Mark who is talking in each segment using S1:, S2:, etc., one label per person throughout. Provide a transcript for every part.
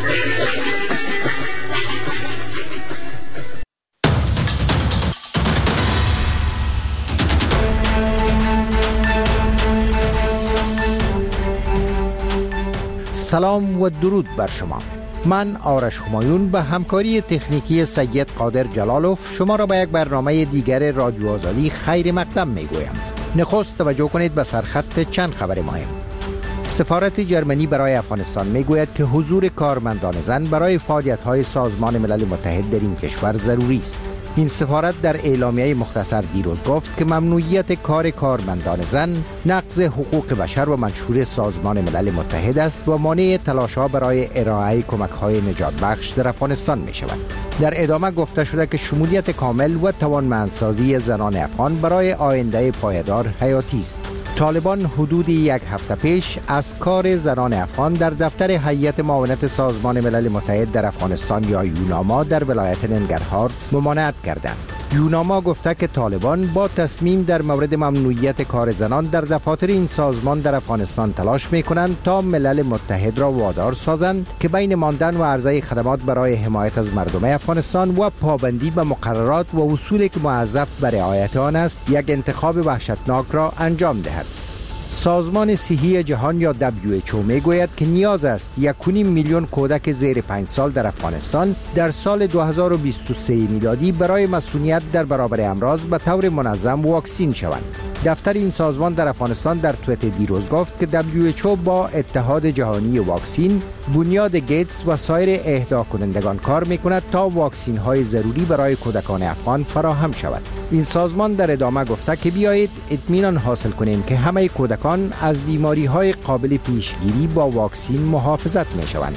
S1: سلام و درود بر شما. من آرش همایون به همکاری تکنیکی سید قادر جلالوف شما را به یک برنامه دیگر رادیو آزادی خیر مقدم می گویم. نخست توجه کنید به سرخط چند خبر مهم. سفارت جرمنی برای افغانستان می گوید که حضور کارمندان زن برای فعالیت‌های سازمان ملل متحد در این کشور ضروری است. این سفارت در اعلامیه مختصر دیروز گفت که ممنوعیت کار کارمندان زن نقض حقوق بشر و منشور سازمان ملل متحد است و مانع تلاش‌ها برای ارائه کمک‌های نجات بخش در افغانستان می شود. در ادامه گفته شده که شمولیت کامل و توانمندسازی زنان افغان برای آینده پایدار حیاتی است. طالبان حدود یک هفته پیش از کار زنان افغان در دفتر هیئت معاونت سازمان ملل متحد در افغانستان یا یوناما در ولایت ننگرهار ممانعت کردند. یوناما گفته که طالبان با تصمیم در مورد ممنوعیت کار زنان در دفاتر این سازمان در افغانستان تلاش می‌کنند تا ملل متحد را وادار سازند که بین ماندن و عرضه خدمات برای حمایت از مردم افغانستان و پابندی به مقررات و اصولی که موظف به رعایت آن است یک انتخاب وحشتناک را انجام دهد. سازمان صحی جهان یا WHO میگوید که نیاز است 1.5 میلیون کودک زیر 5 سال در افغانستان در سال 2023 میلادی برای مسئولیت در برابر امراض به طور منظم واکسین شوند. دفتر این سازمان در افغانستان در توییت دیروز گفت که WHO با اتحاد جهانی واکسین، بنیاد گیتس و سایر اهدا کنندگان کار میکند تا واکسین های ضروری برای کودکان افغان فراهم شود. این سازمان در ادامه گفته که بیایید اطمینان حاصل کنیم که همه کودکان از بیماری های قابل پیشگیری با واکسین محافظت می شوند.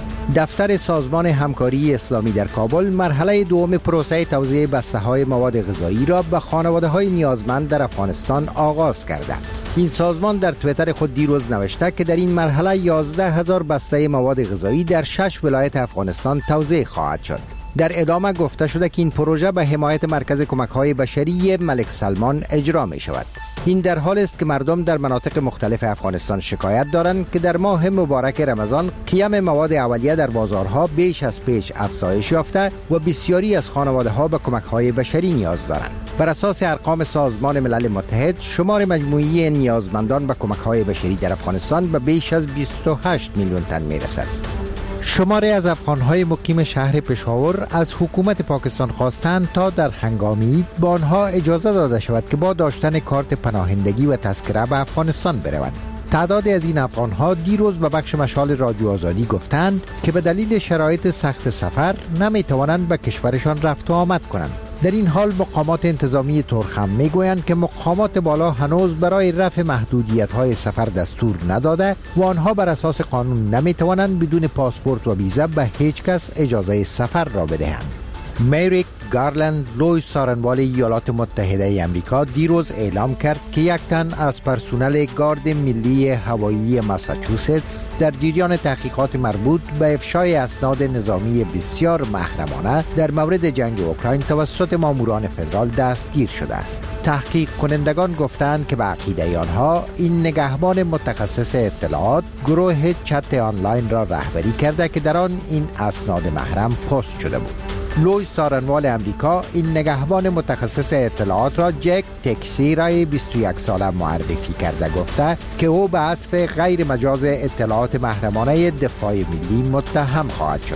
S1: دفتر سازمان همکاری اسلامی در کابل مرحله دوم پروسه توزیع بسته‌های مواد غذایی را به خانواده‌های نیازمند در افغانستان آغاز کرده. این سازمان در توییتر خود دیروز نوشته که در این مرحله 11,000 بسته مواد غذایی در 6 ولایت افغانستان توزیع خواهد شد. در ادامه گفته شده که این پروژه به حمایت مرکز کمک‌های بشری ملک سلمان اجرا می شود. این در حال است که مردم در مناطق مختلف افغانستان شکایت دارند که در ماه مبارک رمضان قیام مواد اولیه در بازارها بیش از پیش افزایش یافته و بسیاری از خانواده‌ها به کمک‌های بشری نیاز دارند. بر اساس ارقام سازمان ملل متحد، شمار مجموعی نیازمندان به کمک‌های بشری در افغانستان به بیش از 28 میلیون تن می‌رسد. شماری از افغان‌های مقیم شهر پشاور از حکومت پاکستان خواستند تا در هنگام عید به آنها اجازه داده شود که با داشتن کارت پناهندگی و تذکره به افغانستان بروند. تعدادی از این افغان‌ها دیروز به بخش مشال رادیو آزادی گفتند که به دلیل شرایط سخت سفر نمی‌توانند به کشورشان رفت و آمد کنند. در این حال مقامات انتظامی ترخم میگویند که مقامات بالا هنوز برای رفع محدودیت‌های سفر دستور نداده و آنها بر اساس قانون نمی‌توانند بدون پاسپورت و ویزا به هیچ کس اجازه سفر را بدهند. میریک گارلند، لوی سارنوال ایالات متحده آمریکا دیروز اعلام کرد که یک تن از پرسنل گارد ملی هوایی ماساچوستس در جریان تحقیقات مربوط به افشای اسناد نظامی بسیار محرمانه در مورد جنگ اوکراین توسط ماموران فدرال دستگیر شده است. تحقیق کنندگان گفتند که به عقیده آنها این نگهبان متخصص اطلاعات گروه چت آنلاین را رهبری کرده که در آن این اسناد محرم پست شده بود. لوی سارنوال امریکا این نگهبان متخصص اطلاعات را جک تکسیرای 21 ساله معرفی کرده گفته که او به حذف غیر مجاز اطلاعات محرمانه دفاع ملی متهم خواهد شد.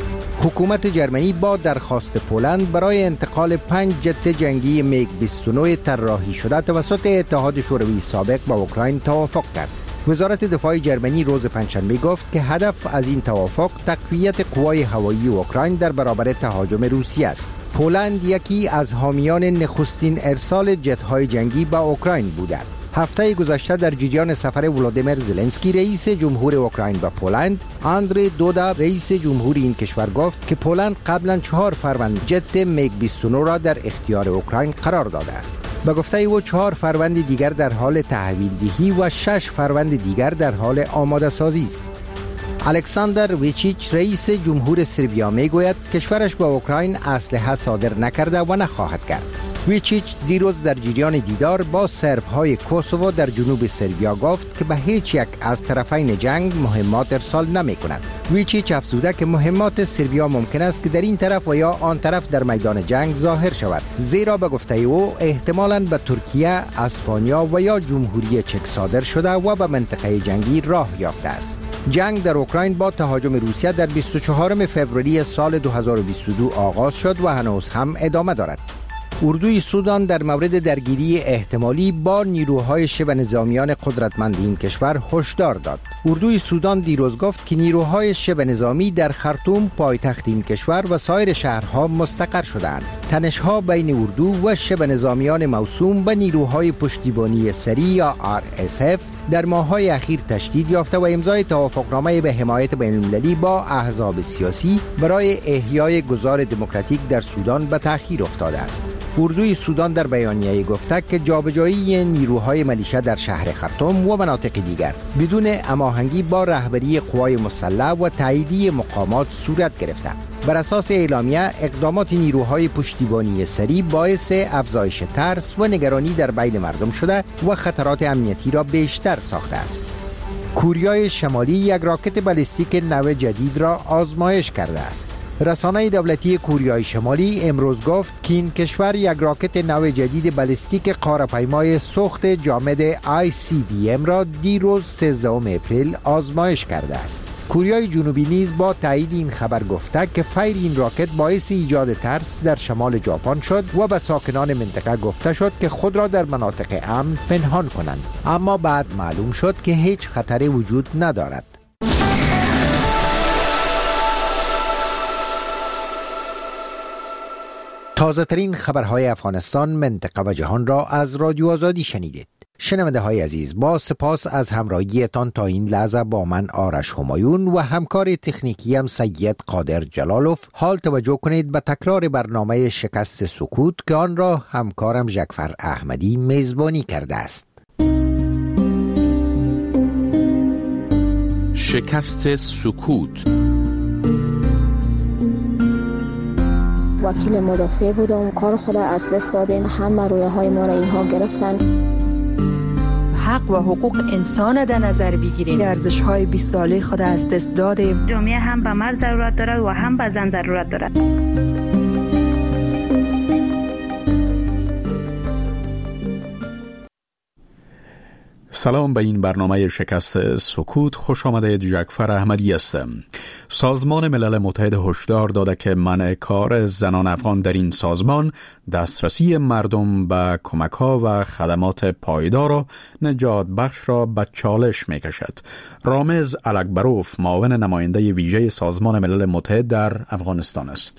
S1: حکومت جرمنی با درخواست پولند برای انتقال 5 جت جنگی میگ 29 طراحی شده توسط اتحاد شوروی سابق با اوکراین توافق کرد. وزارت دفاع جرمنی روز پنجشنبه گفت که هدف از این توافق تقویت قوای هوایی اوکراین در برابر تهاجم روسیه است. پولند یکی از حامیان نخستین ارسال جت‌های جنگی به اوکراین بوده. هفته گذشته در جریان سفر ولادیمیر زلنسکی رئیس جمهور اوکراین به پولند، آندری دودا رئیس جمهور این کشور گفت که پولند قبلا 4 فروند جت میگ 29 را در اختیار اوکراین قرار داده است. به گفته او 4 فروند دیگر در حال تحویل دهی و 6 فروند دیگر در حال آماده سازی است. الکساندر ویچیچ رئیس جمهور سربیا میگوید کشورش به اوکراین اسلحه صادر نکرده و نخواهد کرد. ویچیچ دیروز در جریان دیدار با سرب‌های کوسوو در جنوب سربیا گفت که به هیچ یک از طرفین جنگ مهمات ارسال نمی‌کند. ویچیچ افزوده که مهمات سربیا ممکن است که در این طرف و یا آن طرف در میدان جنگ ظاهر شود، زیرا به گفته او احتمالاً به ترکیه، اسپانیا و یا جمهوری چک صادر شده و به منطقه جنگی راه یافته است. جنگ در اوکراین با تهاجم روسیه در 24 فوریه سال 2022 آغاز شد و هنوز هم ادامه دارد. اردوی سودان در مورد درگیری احتمالی با نیروهای شبه نظامیان قدرتمند این کشور هشدار داد. اردوی سودان دیروز گفت که نیروهای شبه نظامی در خرطوم پایتخت این کشور و سایر شهرها مستقر شدند. تنش‌ها بین اردو و شبه نظامیان موسوم به نیروهای پشتیبانی سریع یا RSF در ماه‌های اخیر تشدید یافته و امضای توافقنامه به حمایت بین‌المللی با احزاب سیاسی برای احیای گذار دموکراتیک در سودان به تأخیر افتاده است. اردوی سودان در بیانیه گفته که جابجایی نیروهای ملیشه در شهر خرطوم و مناطق دیگر بدون هماهنگی با رهبری قوای مسلح و تاییدی مقامات صورت گرفته. بر اساس اعلامیه اقدامات نیروهای پشتیبانی سریع باعث افزایش ترس و نگرانی در بین مردم شده و خطرات امنیتی را بیشتر ساخته است. کوریای شمالی یک راکت بالستیک نو جدید را آزمایش کرده است. رسانه دولتی کوریای شمالی امروز گفت که این کشور یک راکت نو جدید بالستیک قاره‌پیمای سوخت جامد ICBM را دیروز 13 اپریل آزمایش کرده است. کره جنوبی نیز با تایید این خبر گفته که فیر این راکت باعث ایجاد ترس در شمال ژاپن شد و به ساکنان منطقه گفته شد که خود را در مناطق امن پنهان کنند، اما بعد معلوم شد که هیچ خطری وجود ندارد. تازه ترین خبرهای افغانستان، منطقه و جهان را از رادیو آزادی شنیدید. شنونده های عزیز، با سپاس از همراهیتان تا این لحظه با من آرش همایون و همکار تکنیکیم سید قادر جلالوف. حال توجه کنید به تکرار برنامه شکست سکوت که آن را همکارم جعفر احمدی میزبانی کرده است.
S2: شکست سکوت.
S3: وکیل مدافع بودم، کار خود از دست دادیم، همه رویاهای ما را اینها گرفتن.
S4: حق و حقوق انسان در نظر بگیریم، ارزش‌های 20 ساله خود از دست دادیم.
S5: جامعه هم به مرد ضرورت دارد و هم به زن ضرورت دارد.
S2: سلام، به این برنامه شکست سکوت خوش آمدید. جعفر احمدی هستم. سازمان ملل متحد هشدار داده که منع کار زنان افغان در این سازمان دسترسی مردم به کمک‌ها و خدمات پایدار و نجات بخش را به چالش می‌کشد. رامز الکبروف معاون نماینده ویژه سازمان ملل متحد در افغانستان است.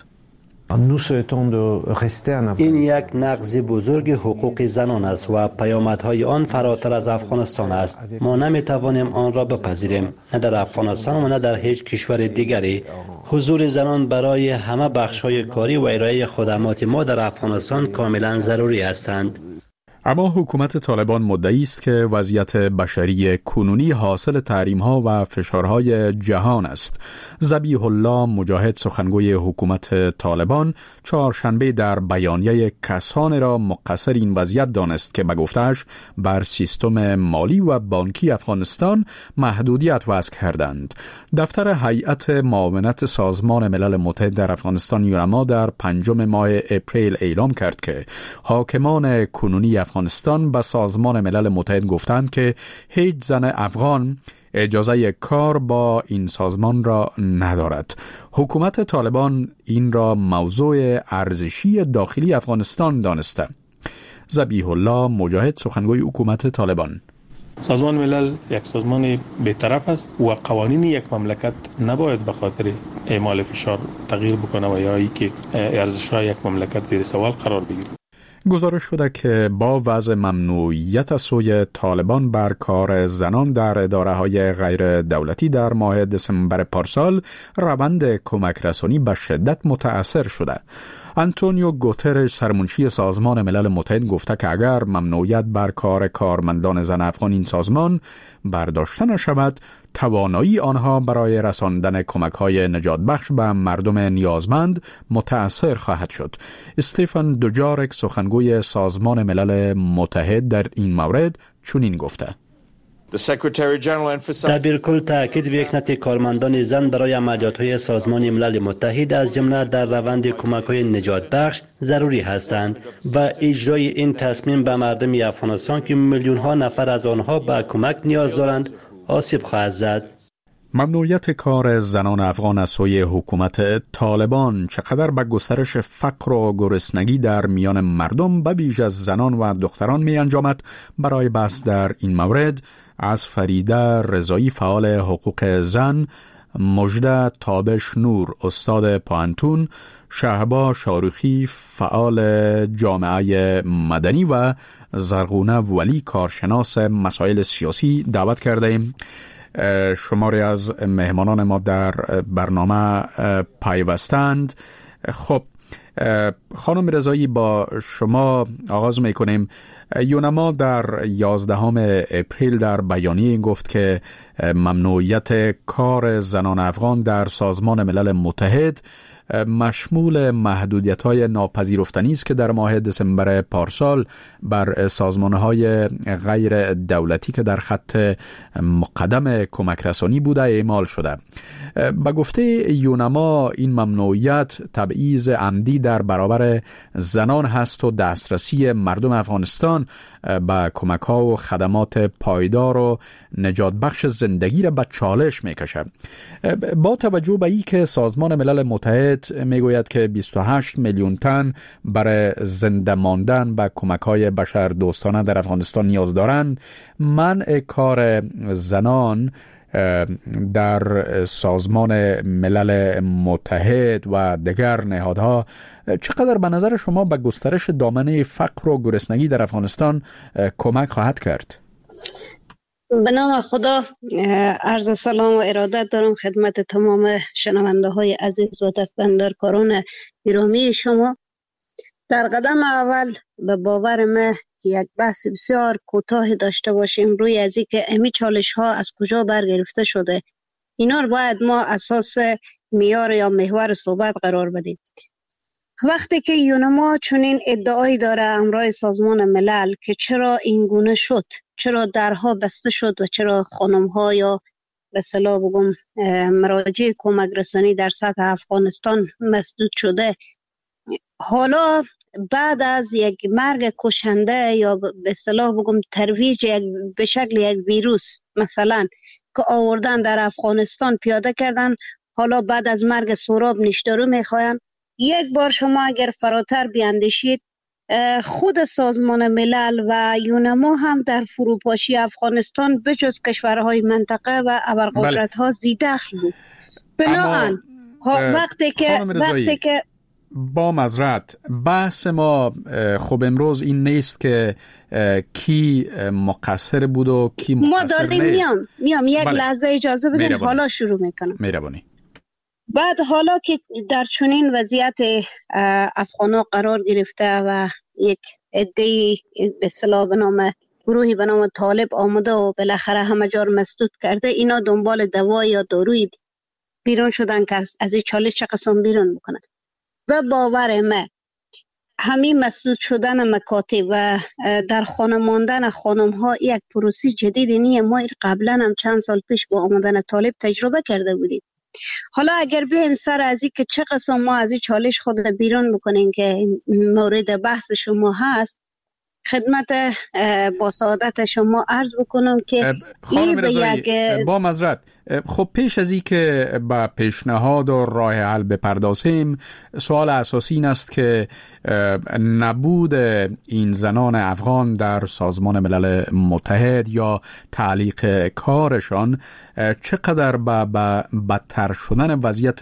S6: این یک نقض بزرگ حقوق زنان است و پیامدهای آن فراتر از افغانستان است. ما نمیتوانیم آن را بپذیریم، نه در افغانستان و نه در هیچ کشور دیگری. حضور زنان برای همه بخش‌های کاری و ارائه خدمات ما در افغانستان کاملا ضروری هستند.
S2: اما حکومت طالبان مدعی است که وضعیت بشری کنونی حاصل تحریم‌ها و فشارهای جهان است. ذبیح الله مجاهد، سخنگوی حکومت طالبان، چهارشنبه در بیانیه کسانی را مقصر این وضعیت دانست که به گفته‌اش بر سیستم مالی و بانکی افغانستان محدودیت وضع کردند. دفتر هیئت معاونت سازمان ملل متحد در افغانستان یونما در 5 ماه اپریل اعلام کرد که حاکمان کنونی افغانستان به سازمان ملل متحد گفتند که هیچ زن افغان اجازه کار با این سازمان را ندارد. حکومت طالبان این را موضوع ارزشی داخلی افغانستان دانسته. ذبیح الله مجاهد، سخنگوی حکومت طالبان:
S7: سازمان ملل یک سازمان بی‌طرف است و قوانین یک مملکت نباید به خاطر اعمال فشار تغییر بکنه و یا اینکه ارزش‌های یک مملکت زیر سوال قرار بگیره.
S2: گزارش شده که با وضع ممنوعیت از سوی طالبان بر کار زنان در اداره‌های غیر دولتی در ماه دسامبر پارسال، روند کمک رسانی به شدت متأثر شده. آنتونیو گوترش، سرمنشی سازمان ملل متحد، گفته که اگر ممنوعیت بر کار کارمندان زن افغان این سازمان برداشته نشود، توانایی آنها برای رساندن کمک‌های نجات بخش به مردم نیازمند متأثر خواهد شد. استفان دوجارک سخنگوی سازمان ملل متحد در این مورد چنین گفته:
S6: دبیرکل تاکید به یکنت کارمندان زن برای عملیات‌های سازمان ملل متحد از جمله در روند کمک‌های نجات بخش ضروری هستند و اجرای این تصمیم به مردم افغانستان که میلیون‌ها نفر از آنها به کمک نیاز دارند آسیب خواهد زد.
S2: ممنوعیت کار زنان افغان از سوی حکومت طالبان چقدر به گسترش فقر و گرسنگی در میان مردم به ویژه از زنان و دختران می انجامد؟ برای بحث در این مورد از فریده رضایی فعال حقوق زن، مجده تابش نور استاد پانتون، شهبا شاروخی فعال جامعه مدنی و زرغونه ولی کارشناس مسائل سیاسی دعوت کرده ایم. شماری از مهمانان ما در برنامه پیوستند. خب خانم رضایی، با شما آغاز میکنیم. یونما در 11 اپریل در بیانیه این گفت که ممنوعیت کار زنان افغان در سازمان ملل متحد مشمول محدودیت‌های ناپذیرفتنی است که در ماه دسامبر پارسال بر سازمان‌های غیر دولتی که در خط مقدم کمک رسانی بوده اعمال شده. به گفته یونما این ممنوعیت تبعیض عمدی در برابر زنان هست و دسترسی مردم افغانستان به کمک‌ها و خدمات پایدار و نجات بخش زندگی را به چالش می‌کشد. با توجه به این که سازمان ملل متحد میگوید که 28 میلیون تن برای زنده ماندن به کمک‌های بشر دوستانه در افغانستان نیاز دارند، منع کار زنان در سازمان ملل متحد و دیگر نهادها چقدر به نظر شما به گسترش دامنه فقر و گرسنگی در افغانستان کمک خواهد کرد؟
S8: به نام خدا، عرض سلام و ارادت دارم خدمت تمام شنونده های عزیز و دستاندرکاران گرامی شما. در قدم اول به باور من یک بحث بسیار کوتاه داشته باشیم روی از اینکه امی چالش ها از کجا برگرفته شده. اینا رو باید ما اساس معیار یا محور صحبت قرار بدیم. وقتی که یونما چنین ادعایی داره همراه سازمان ملل که چرا این گونه شد، چرا درها بسته شد و چرا خانم ها یا به اصطلاح بگم مراجع کمک رسانی در سطح افغانستان مسدود شده، حالا بعد از یک مرگ کشنده یا به اصطلاح بگم ترویج به شکل یک ویروس مثلا که آوردن در افغانستان پیاده کردن، حالا بعد از مرگ سهراب نیشدارو میخواین. یک بار شما اگر فراتر بیاندیشید، خود سازمان ملل و یونما هم در فروپاشی افغانستان بجز کشورهای منطقه و ابرقدرت‌ها زیدخل بود. بنابراین وقتی که
S2: با معذرت بحث ما خب امروز این نیست که کی مقصر بود و کی مقصر نیست.
S8: ما میام یک لحظه اجازه بدین، حالا شروع میکنم.
S2: مهربانی.
S8: بعد حالا که در چنین وضعیت افغانا قرار گرفته و یک عده‌ای به اصطلاح به نام گروهی به نام طالب آمده و بالاخره همه جا مسدود کرده، اینا دنبال دوا یا داروی بیرون شدن که از این چالش چه قسم بیرون بکنن. و باور من همین مسدود شدن مکاتب و در خانه ماندن خانم ها یک پروسی جدید نیه. ما قبلا هم چند سال پیش با آمدن طالب تجربه کرده بودیم. حالا اگر بیایم سر از این که چه قسم ما از این چالش خود بیرون بکنیم که مورد بحث شما هست، خدمت با سعادت شما عرض بکنم که
S2: خانم رضایی با معذرت، خب پیش از این که به پیشنهاد و راه حل بپردازیم، سوال اساسی این است که نبود این زنان افغان در سازمان ملل متحد یا تعلیق کارشان چقدر به بدتر شدن وضعیت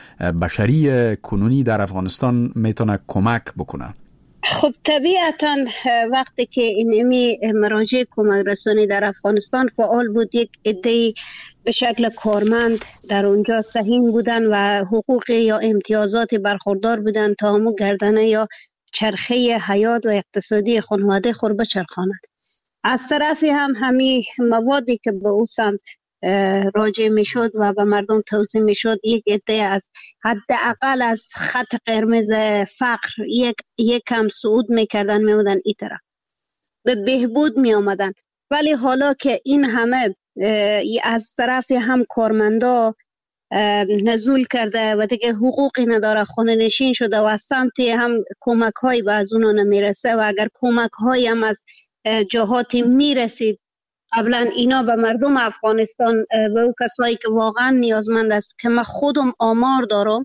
S2: بشری کنونی در افغانستان میتونه کمک بکنه؟
S8: خب طبیعتا وقتی که اینمی مراجع کمک رسانی در افغانستان فعال بود، یک عده به شکل کارمند در اونجا سهیم بودن و حقوق یا امتیازات برخوردار بودن تا همون گردنه یا چرخه حیات و اقتصادی خانواده خود بچرخانند. از طرفی هم همین موادی که به او سمت راجع می شد و به مردم توضیح می شد، یک عده از حداقل از خط قرمز فقر یک کم صعود می کردن، می بودن این طرف به بهبود می آمدن. ولی حالا که این همه از طرف هم کارمندا نزول کرده و دیگه حقوقی نداره، خانه نشین شده و از سمت هم کمک هایی به از اونو نمیرسه و اگر کمک هایی هم از جهاتی میرسید قبلا اینا به مردم افغانستان و او کسایی که واقعا نیازمند است، که من خودم آمار دارم،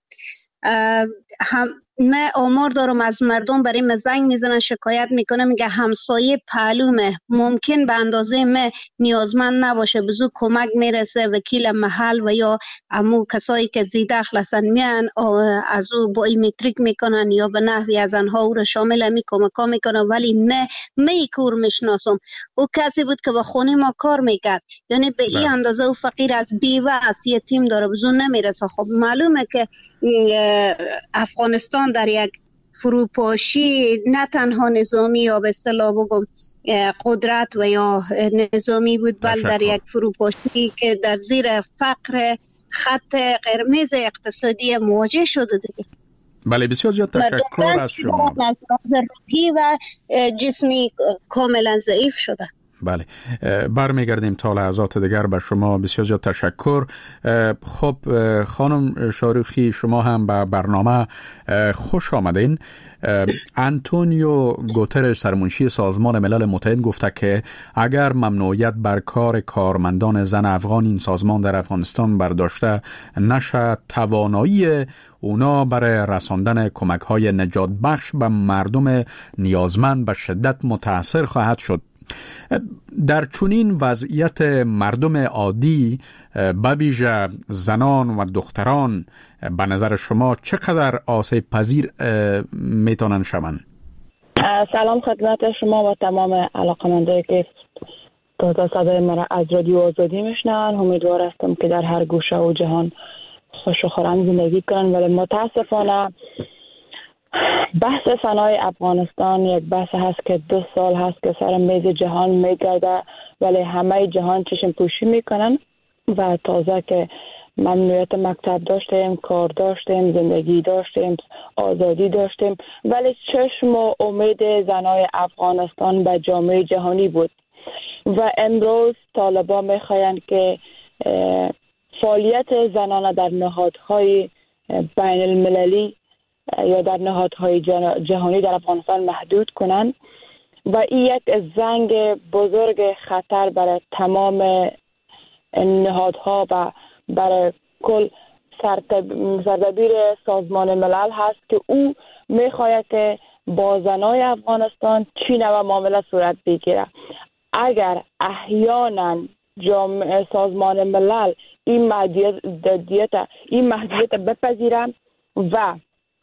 S8: من آمار دارم از مردم برای من زنگ میزنن شکایت میکنه، میگه همسایه پهلومه ممکن به اندازه من نیازمند نباشه، بزو کمک میرسه وکیل محل و یا امو کسایی که زیدخل هستن میان از او بایومتریک میکنن یا به نحوی از انها او را شامل همی کمکا میکنن. ولی می کور میشناسم او کسی بود که به خونه ما کار میکرد، یعنی به این اندازه او فقیر از بیوه از یتیم داره، بزو نمیرسه. خب معلومه که افغانستان در یک فروپاشی نه تنها نظامی یا به اصطلاح بگم قدرت و یا نظامی بود، بل در یک فروپاشی که در زیر فقر خط قرمز اقتصادی مواجه شده دیگه.
S2: بله بسیار زیاد تشکر از شما.
S8: روحی و جسمی کاملا ضعیف شده.
S2: بله برمیگردیم تا لحظات دیگر به شما. بسیار زیاد تشکر. خب خانم شاروخی شما هم به برنامه خوش آمدین. آنتونیو گوترش سرمنشی سازمان ملل متحد گفته که اگر ممنوعیت بر کار کارمندان زن افغان این سازمان در افغانستان برداشته نشه، توانایی اونا برای رساندن کمک‌های نجات بخش به مردم نیازمند به شدت متاثر خواهد شد. در چنین وضعیت مردم عادی به ویژه زنان و دختران به نظر شما چقدر آسیب پذیر میتونن شوند؟
S9: سلام خدمت شما و تمام علاقمندایی که تا صدای مرا از رادیو آزادی میشنن. امیدوار هستم که در هر گوشه و جهان خوش و خرم زندگی کنن، ولی متاسفانه بحث فنای افغانستان یک بحث هست که 2 سال هست که سر میز جهان میگرده، ولی همه جهان چشم پوشی میکنن و تازه که ممنوعیت مکتب داشتیم، کار داشتیم، زندگی داشتیم، آزادی داشتیم، ولی چشم و امید زنای افغانستان به جامعه جهانی بود و امروز طالبان میخواین که فعالیت زنان در نهادهای بین المللی یا در نهادهای جهانی در افغانستان محدود کنند و این یک زنگ بزرگ خطر برای تمام نهادها و برای کل سردبیر سازمان ملل هست که او میخواهد که با زنای افغانستان چی نوع معامله صورت بگیره. اگر احیانا سازمان ملل این محدودیت بپذیرند و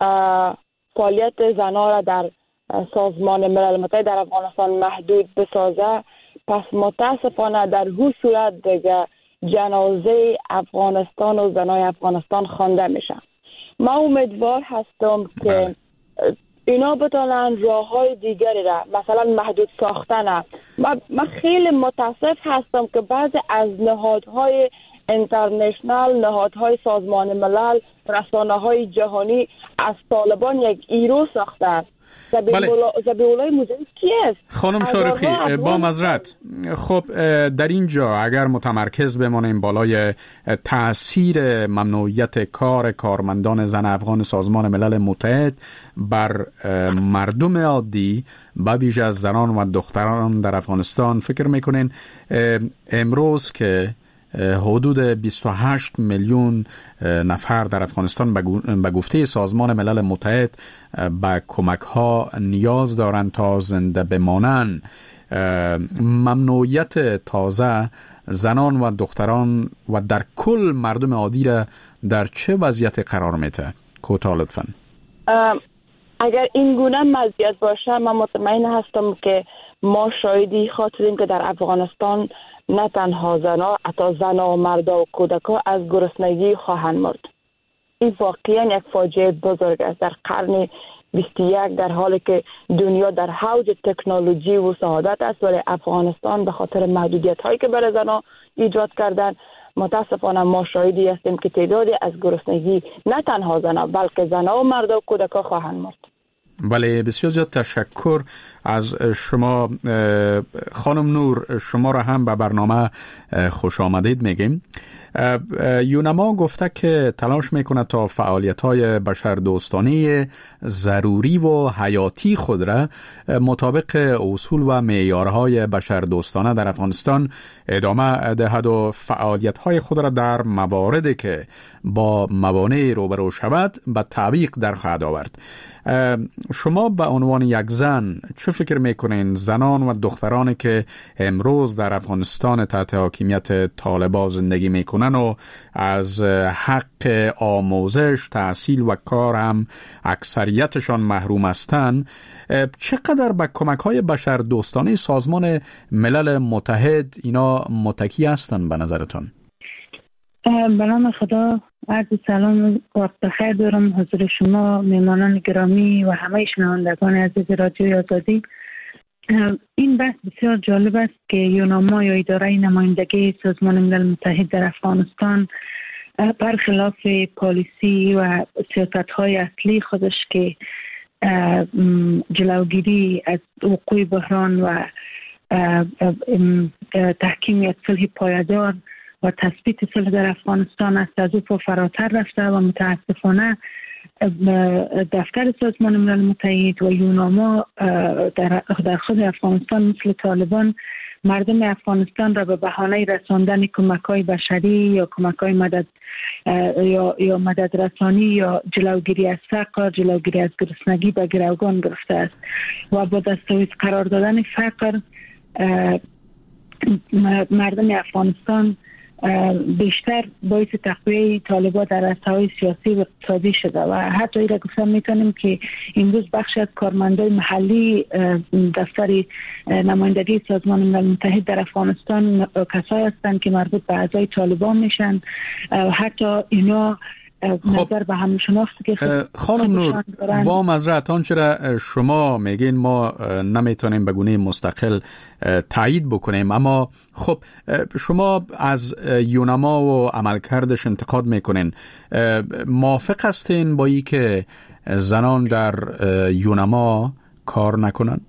S9: فعالیت زنان را در سازمان ملل متحد در افغانستان محدود بسازه، پس متاسفانه در هر صورت دیگه جنازه افغانستان و زنای افغانستان خوانده میشه. من امیدوار هستم که اینا بتونن راه های دیگری را مثلا محدود ساختن. من خیلی متاسف هستم که بعضی از نهادهای اینترنشنال، نهادهای سازمان ملل، رسانه‌های جهانی از طالبان یک ایرو ساختن. زبیولای مجاهد کی است؟
S2: خانم شاروخی با معذرت، خب در اینجا اگر متمرکز بمانیم بالای تأثیر ممنوعیت کار کارمندان زن افغان سازمان ملل متحد بر مردم عادی به ویژه از زنان و دختران در افغانستان، فکر میکنین امروز که حدود 28 میلیون نفر در افغانستان به گفته سازمان ملل متحد به کمک ها نیاز دارند تا زنده بمانند، ممنوعیت تازه زنان و دختران و در کل مردم عادی را در چه وضعیت قرار میده؟ کوتاه لطفاً.
S9: اگر این گونه وضعیت باشه، من مطمئن هستم که ما شاهدی خاطریم که در افغانستان نه تنها زنها، حتی زنها و مردا و کودکا از گرسنگی خواهند مرد. این واقعا یک فاجعه بزرگ است. در قرن 2021 در حالی که دنیا در حوض تکنولوژی و سعادت است، ولی افغانستان به خاطر محدودیت هایی که برای زنان ایجاد کردن متاسفانه ما شاهدی هستیم که تعدادی از گرسنگی نه تنها زنان بلکه زنان و مرد و کودکان خواهند مرد.
S2: بله، بسیار زیاد تشکر از شما خانم نور. شما را هم به برنامه خوش آمدید میگیم. یونما گفته که تلاش میکنه تا فعالیت‌های بشردوستانه ضروری و حیاتی خود را مطابق اصول و معیارهای بشردوستانه در افغانستان ادامه دهد و فعالیت‌های خود را در مواردی که با موانع روبرو شود به تعویق در خواهد آورد. شما به عنوان یک زن چه فکر میکنین زنان و دخترانی که امروز در افغانستان تحت حاکمیت طالبان زندگی میکنن و از حق آموزش، تحصیل و کار هم اکثریتشان محروم هستند، چقدر به کمک‌های بشردوستانه سازمان ملل متحد اینا متکی هستند به نظرتون؟
S10: به نام خدا، عرض سلام و بخیر دارم حضور شما میهمانان گرامی و همه شنوندگان عزیز رادیوی آزادی. این بحث بسیار جالب است که یوناما یا اداره نمایندگی سازمان ملل متحد در افغانستان برخلاف پالیسی و سیاست‌های اصلی خودش که جلوگیری از وقوع بحران و تحکیم یک صلح پایدار و تثبیت صلح در افغانستان است، از او فراتر رفته و متاسفانه دفتر سازمان ملل متحد و یوناما در خود افغانستان مثل طالبان مردم افغانستان را به بهانه رساندن کمک‌های بشری یا کمک‌های مدد یا مدد رسانی یا جلوگیری از فقر، جلوگیری از گرسنگی به گروگان گرفته است و با دستاویز قرار دادن فقر مردم افغانستان بیشتر باعث تقویه طالبان در عرصه‌های سیاسی و اقتصادی شده و حتی این را گفتم میتونیم که امروز بخش از کارمندان محلی دفتر نمایندگی سازمان ملل متحد در افغانستان کسایی هستند که مربوط به اعضای طالبان میشن. حتی اینا نظر به هم شناخت که
S2: خانم نور با معذرت آنچه را شما میگین ما نمیتونیم به گونه مستقل تایید بکنیم، اما خب شما از یوناما و عملکردش انتقاد میکنین. موافق هستین با این که زنان در یوناما کار نکنن؟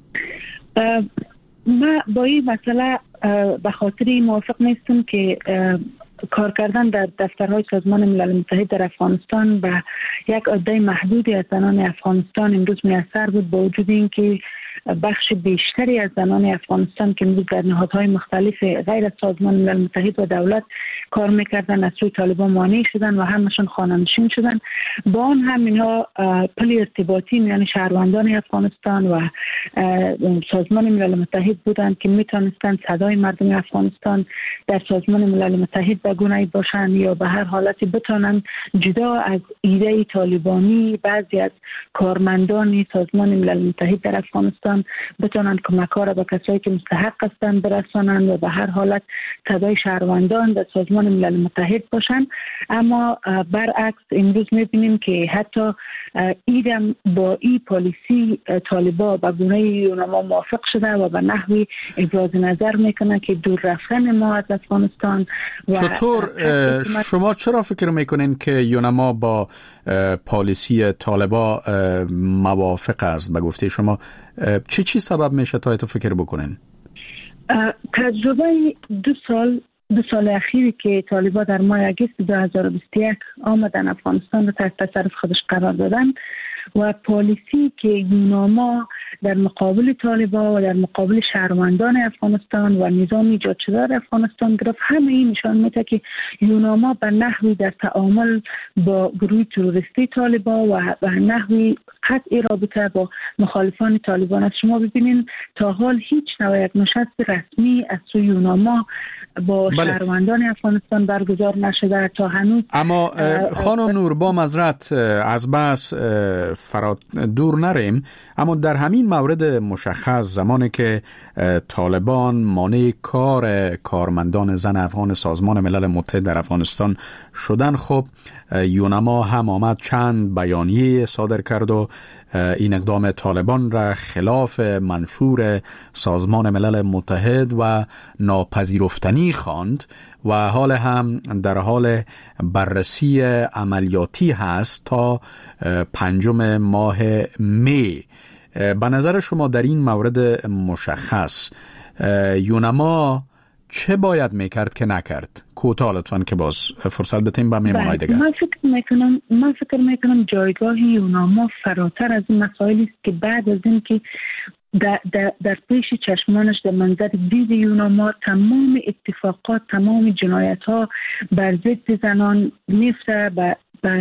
S10: ما با این مسئله به خاطر موافق نیستم که کار کردن در دفترهای سازمان ملل متحد در افغانستان به یک عده محدودی از زنان افغانستان امروز میسر بود، با وجود اینکه بخش بیشتری از زنان افغانستان که امروز در نهادهای مختلف غیر از سازمان ملل متحد و دولت کار میکردن از سوی طالبان مانع شدن و همشون خانه‌نشین شدن. با آن هم اینها پل ارتباطی میان شهروندان افغانستان و سازمان ملل متحد بودند که میتونستند صدای مردم افغانستان در سازمان ملل متحد به گونه‌ای باشند یا به هر حالتی بتونن جدا از ایده طالبانی بعضی از کارمندان سازمان ملل متحد در افغانستان بتونن کمک‌ها را به کسایی که مستحق هستند برسانند و به هر حالت صدای شهروندان در سازمان ملل متحد باشند. اما برعکس امروز می‌بینیم که حتی ایدم با این پالیسی طالبان به گونه یوناما موافق شده و به نحوی ابراز نظر میکنه که دور رفتن ما از افغانستان.
S2: چطور شما چرا فکر میکنین که یوناما با پالیسی طالبان موافق است؟ به گفته شما چی سبب میشه تا تو فکر بکنین؟
S10: تجربه دو سال اخیری که طالبان در ماه اگست 2021 آمدن افغانستان رو تحت تصرف خودش قرار دادن و پالیسی که یوناما در مقابل طالبان و در مقابل شهروندان افغانستان و نظام ایجاد شده در افغانستان گرفت، همه این نشان میده که یوناما به نحوی در تعامل با گروه تروریستی طالبان و به نحوی قطع رابطه با مخالفان طالبان است. شما ببینید تا حال هیچ نوع یک نشست رسمی از سوی یوناما با شهروندان افغانستان برگزار نشده تا هنوز.
S2: اما خانم نور با معذرت از بس دور نریم، اما در همین مورد مشخص زمانی که طالبان مانع کار کارمندان زن افغان سازمان ملل متحد در افغانستان شدن، خب یونما هم آمد چند بیانیه صادر کرد و این اقدام طالبان را خلاف منشور سازمان ملل متحد و ناپذیرفتنی خواند و حال هم در حال بررسی عملیاتی هست تا 5 ماه می. به نظر شما در این مورد مشخص یونما چه باید میکرد که نکرد؟ کوتاه لطفاً که باز فرصت بتیم به میمونای دیگر.
S10: من فکر میکنم جایگاه یونما فراتر از این مسائلی است که بعد از این که در پیش چشمانش در منظر دید یونما تمام اتفاقات، تمام جنایت ها بر ضد زنان میفته و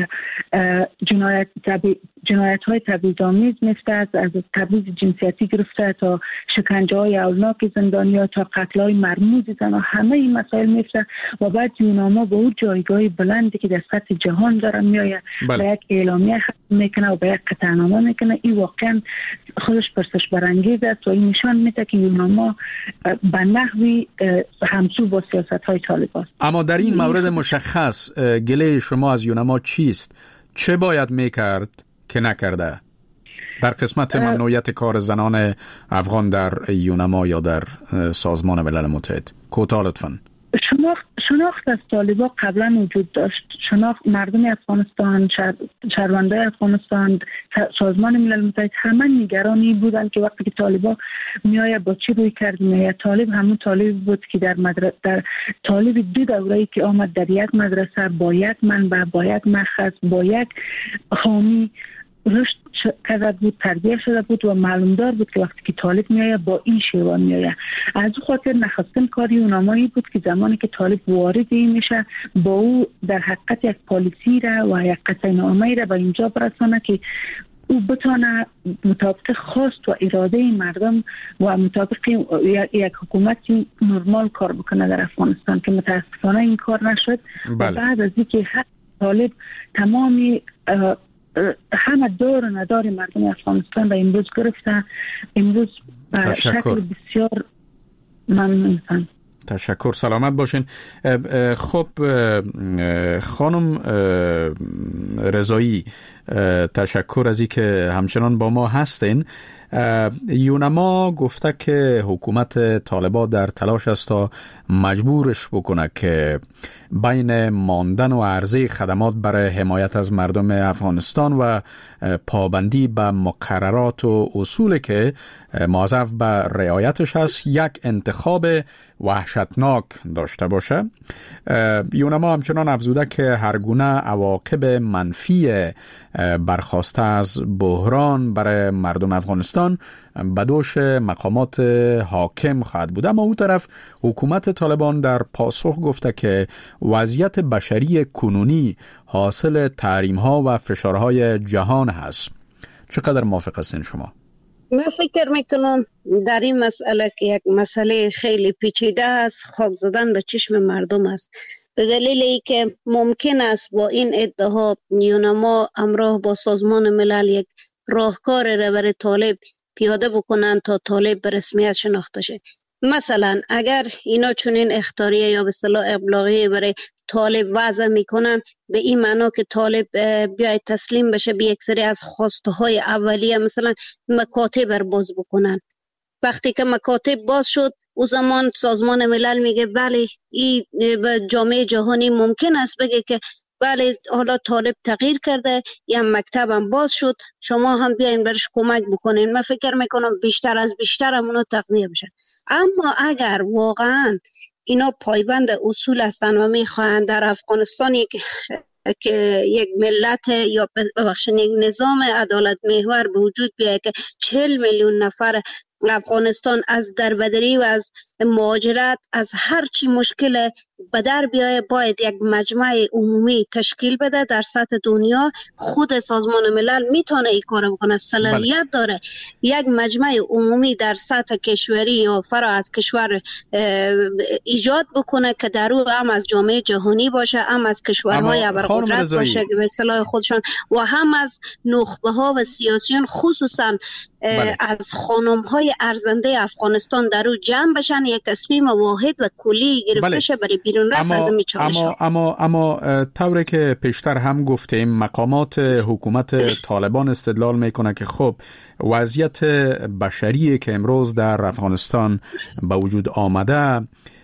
S10: جنایت های تبعیض‌آمیز میفته، از تبعیض جنسیتی گرفته تا شکنجه های هولناک زندانیان تا قتل های مرموز زنان، همه این مسائل میفته و بعد یونما با اون جایگاه بلندی که در سطح جهان داره میآید به یک اعلامیه میکنه و به یک قطعنامه میکنه. این واقعا خودش پرسش برانگیز است و این نشان میده که یونما به نحوی همسو با سیاست های طالبان.
S2: اما در این مورد مشخص گله شما از یونما چیست؟ چه باید میکرد که نکرده در قسمت ممنوعیت کار زنان افغان در یونما یا در سازمان ملل متحد؟ کوتاه لطفاً.
S10: شناخت از طالبان قبلا وجود داشت. شناخت مردم افغانستان، شهروندان افغانستان، سازمان ملل متحد همه نگرانی بودند که وقتی که طالبان میآید با چی روی کرد میآید. طالب همون طالب بود که در طالب 2 دوره‌ای که آمد در یک مدرسه با یک منبع، با یک مأخذ، با یک حامی رشد کرده بود، تربیه شده بود و معلومدار بود که وقتی که طالب میآید با این شیوه میآید. از او خاطر نخستین کاری یونمایی بود که زمانی که طالب وارد این میشه با او در حقیقت یک پالیسی را و یک قطعنامه‌ای را به اینجا برسانه که او بتانه مطابق خواست و اراده مردم و مطابق یک حکومتی نرمال کار بکنه در افغانستان، که متاسفانه این کار نشد. و بعد از اینکه طالب تمامی همه دار و ندار مردم افغانستان را امروز گرفته، امروز شکل بسیار ممنونم.
S2: تشکر، سلامت باشین. خب خانم رضایی، تشکر از این که همچنان با ما هستین. یونما گفته که حکومت طالبان در تلاش است تا مجبورش بکنه که بین ماندن و عرضه خدمات برای حمایت از مردم افغانستان و پابندی به مقررات و اصولی که موظف به رعایتش هست یک انتخاب وحشتناک داشته باشه. یونما همچنان افزوده که هر گونه عواقب منفی برخاسته از بحران برای مردم افغانستان به دوش مقامات حاکم خواهد بود. اما اون طرف حکومت طالبان در پاسخ گفته که وضعیت بشری کنونی حاصل تحریم‌ها و فشارهای جهان هست. چقدر موافق هستین شما؟
S8: من فکر میکنم در این مسئله که یک مسئله خیلی پیچیده است، خاک زدن به چشم مردم است، به دلیل اینکه ممکن است با این ادعا یونما همراه با سازمان ملل یک راهکار را برای طالب پیاده بکنن تا طالب به رسمیت شناخته شه. مثلا اگر اینا چنین اخطاریه یا به اصطلاح ابلاغیه برای طالب وضع میکنن، به این معنا که طالب بیاید تسلیم بشه به یک سری از خواسته های اولیه، مثلا مکاتب را باز بکنن. وقتی که مکاتب باز شد، او زمان سازمان ملل میگه بله این به جامعه جهانی ممکن است بگه که بله حالا طالب تغییر کرده، یا مکتب هم باز شد، شما هم بیاین برش کمک بکنین. من فکر میکنم بیشتر از بیشتر هم اونا تقویه بشن. اما اگر واقعا اینا پایبند اصول هستن و میخواهند در افغانستان که یک ملت یا ببخشید یک نظام عدالت محور به وجود بیاید که 40 میلیون نفر افغانستان از دربدری و از مهاجرت، از هر چی مشکل به در بیایه، باید یک مجمع عمومی تشکیل بده در سطح دنیا. خود سازمان ملل میتونه این کار بکنه، صلاحیت داره یک مجمع عمومی در سطح کشوری یا فرا از کشور ایجاد بکنه که در او هم از جامعه جهانی باشه، هم از کشورهای ابرقدرت باشه که به اصطلاح خودشان، و هم از نخبه ها و سیاسیون، خصوصا از خانم های ارزنده افغانستان در او جمع بشن، یک تصمیم واحد و کلی گرفته شه برای بیرون رفت از این چالش‌ها.
S2: اما طوری که پیشتر هم گفتیم، مقامات حکومت طالبان استدلال میکنه که خب وضعیت بشری که امروز در افغانستان به وجود آمده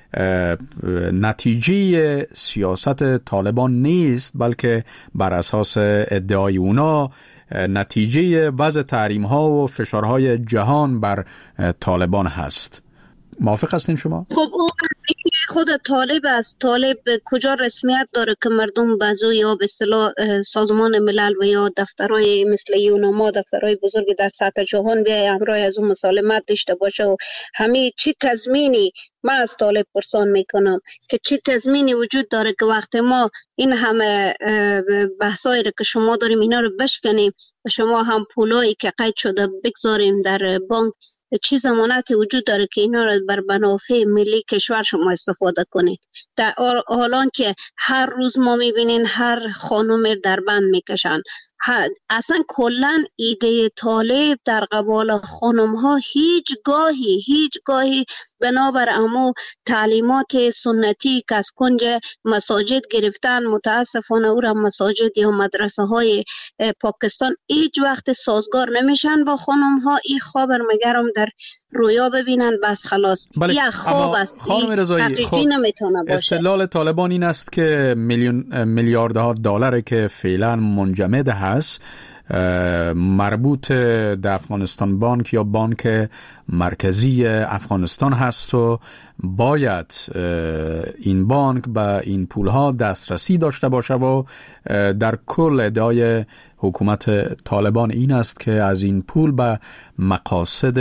S2: نتیجه سیاست طالبان نیست، بلکه بر اساس ادعای اونا نتیجه وضع تحریم ها و فشارهای جهان بر طالبان هست. موافق هستین شما؟
S8: خب او خود طالب است. طالب کجا رسمیت داره که مردم بازو یا به اصطلاح سازمان ملل و یا دفترهای مثل یوناما، دفترهای بزرگ در سطح جهان بیای همراه از اون مسالمت داشته باشه و همه چی تضمینی، من از طالب پرسان میکنم که چی تضمینی وجود داره که وقتی ما این همه بحثایی رو که شما داریم اینا رو بشکنیم و شما هم پولایی که قید شده بگذاریم در بانک، چی ضمانتی وجود داره که اینا رو بر منافع ملی کشور شما استفاده کنید؟ در حالان که هر روز ما میبینین هر خانم در بند میکشن. اصلا کلن ایده طالب در قبال خانم ها هیچ گاهی بنابر امو تعلیمات سنتی که از کنج مساجد گرفتن، متاسفانه او را مساجد یا مدرسه های پاکستان هیچ وقت سازگار نمیشن با خانم ها. این خواب مگرم در رویا ببینن بس خلاص. یک خواب است،
S2: خانم رضایی. خب
S8: نمیتونه باشه.
S2: استدلال طالبان این است که میلیاردها دلار که فعلا منجمد هست مربوط در افغانستان بانک یا بانک مرکزی افغانستان هست و باید این بانک به این پولها دسترسی داشته باشه و در کل ادعای حکومت طالبان این است که از این پول به مقاصد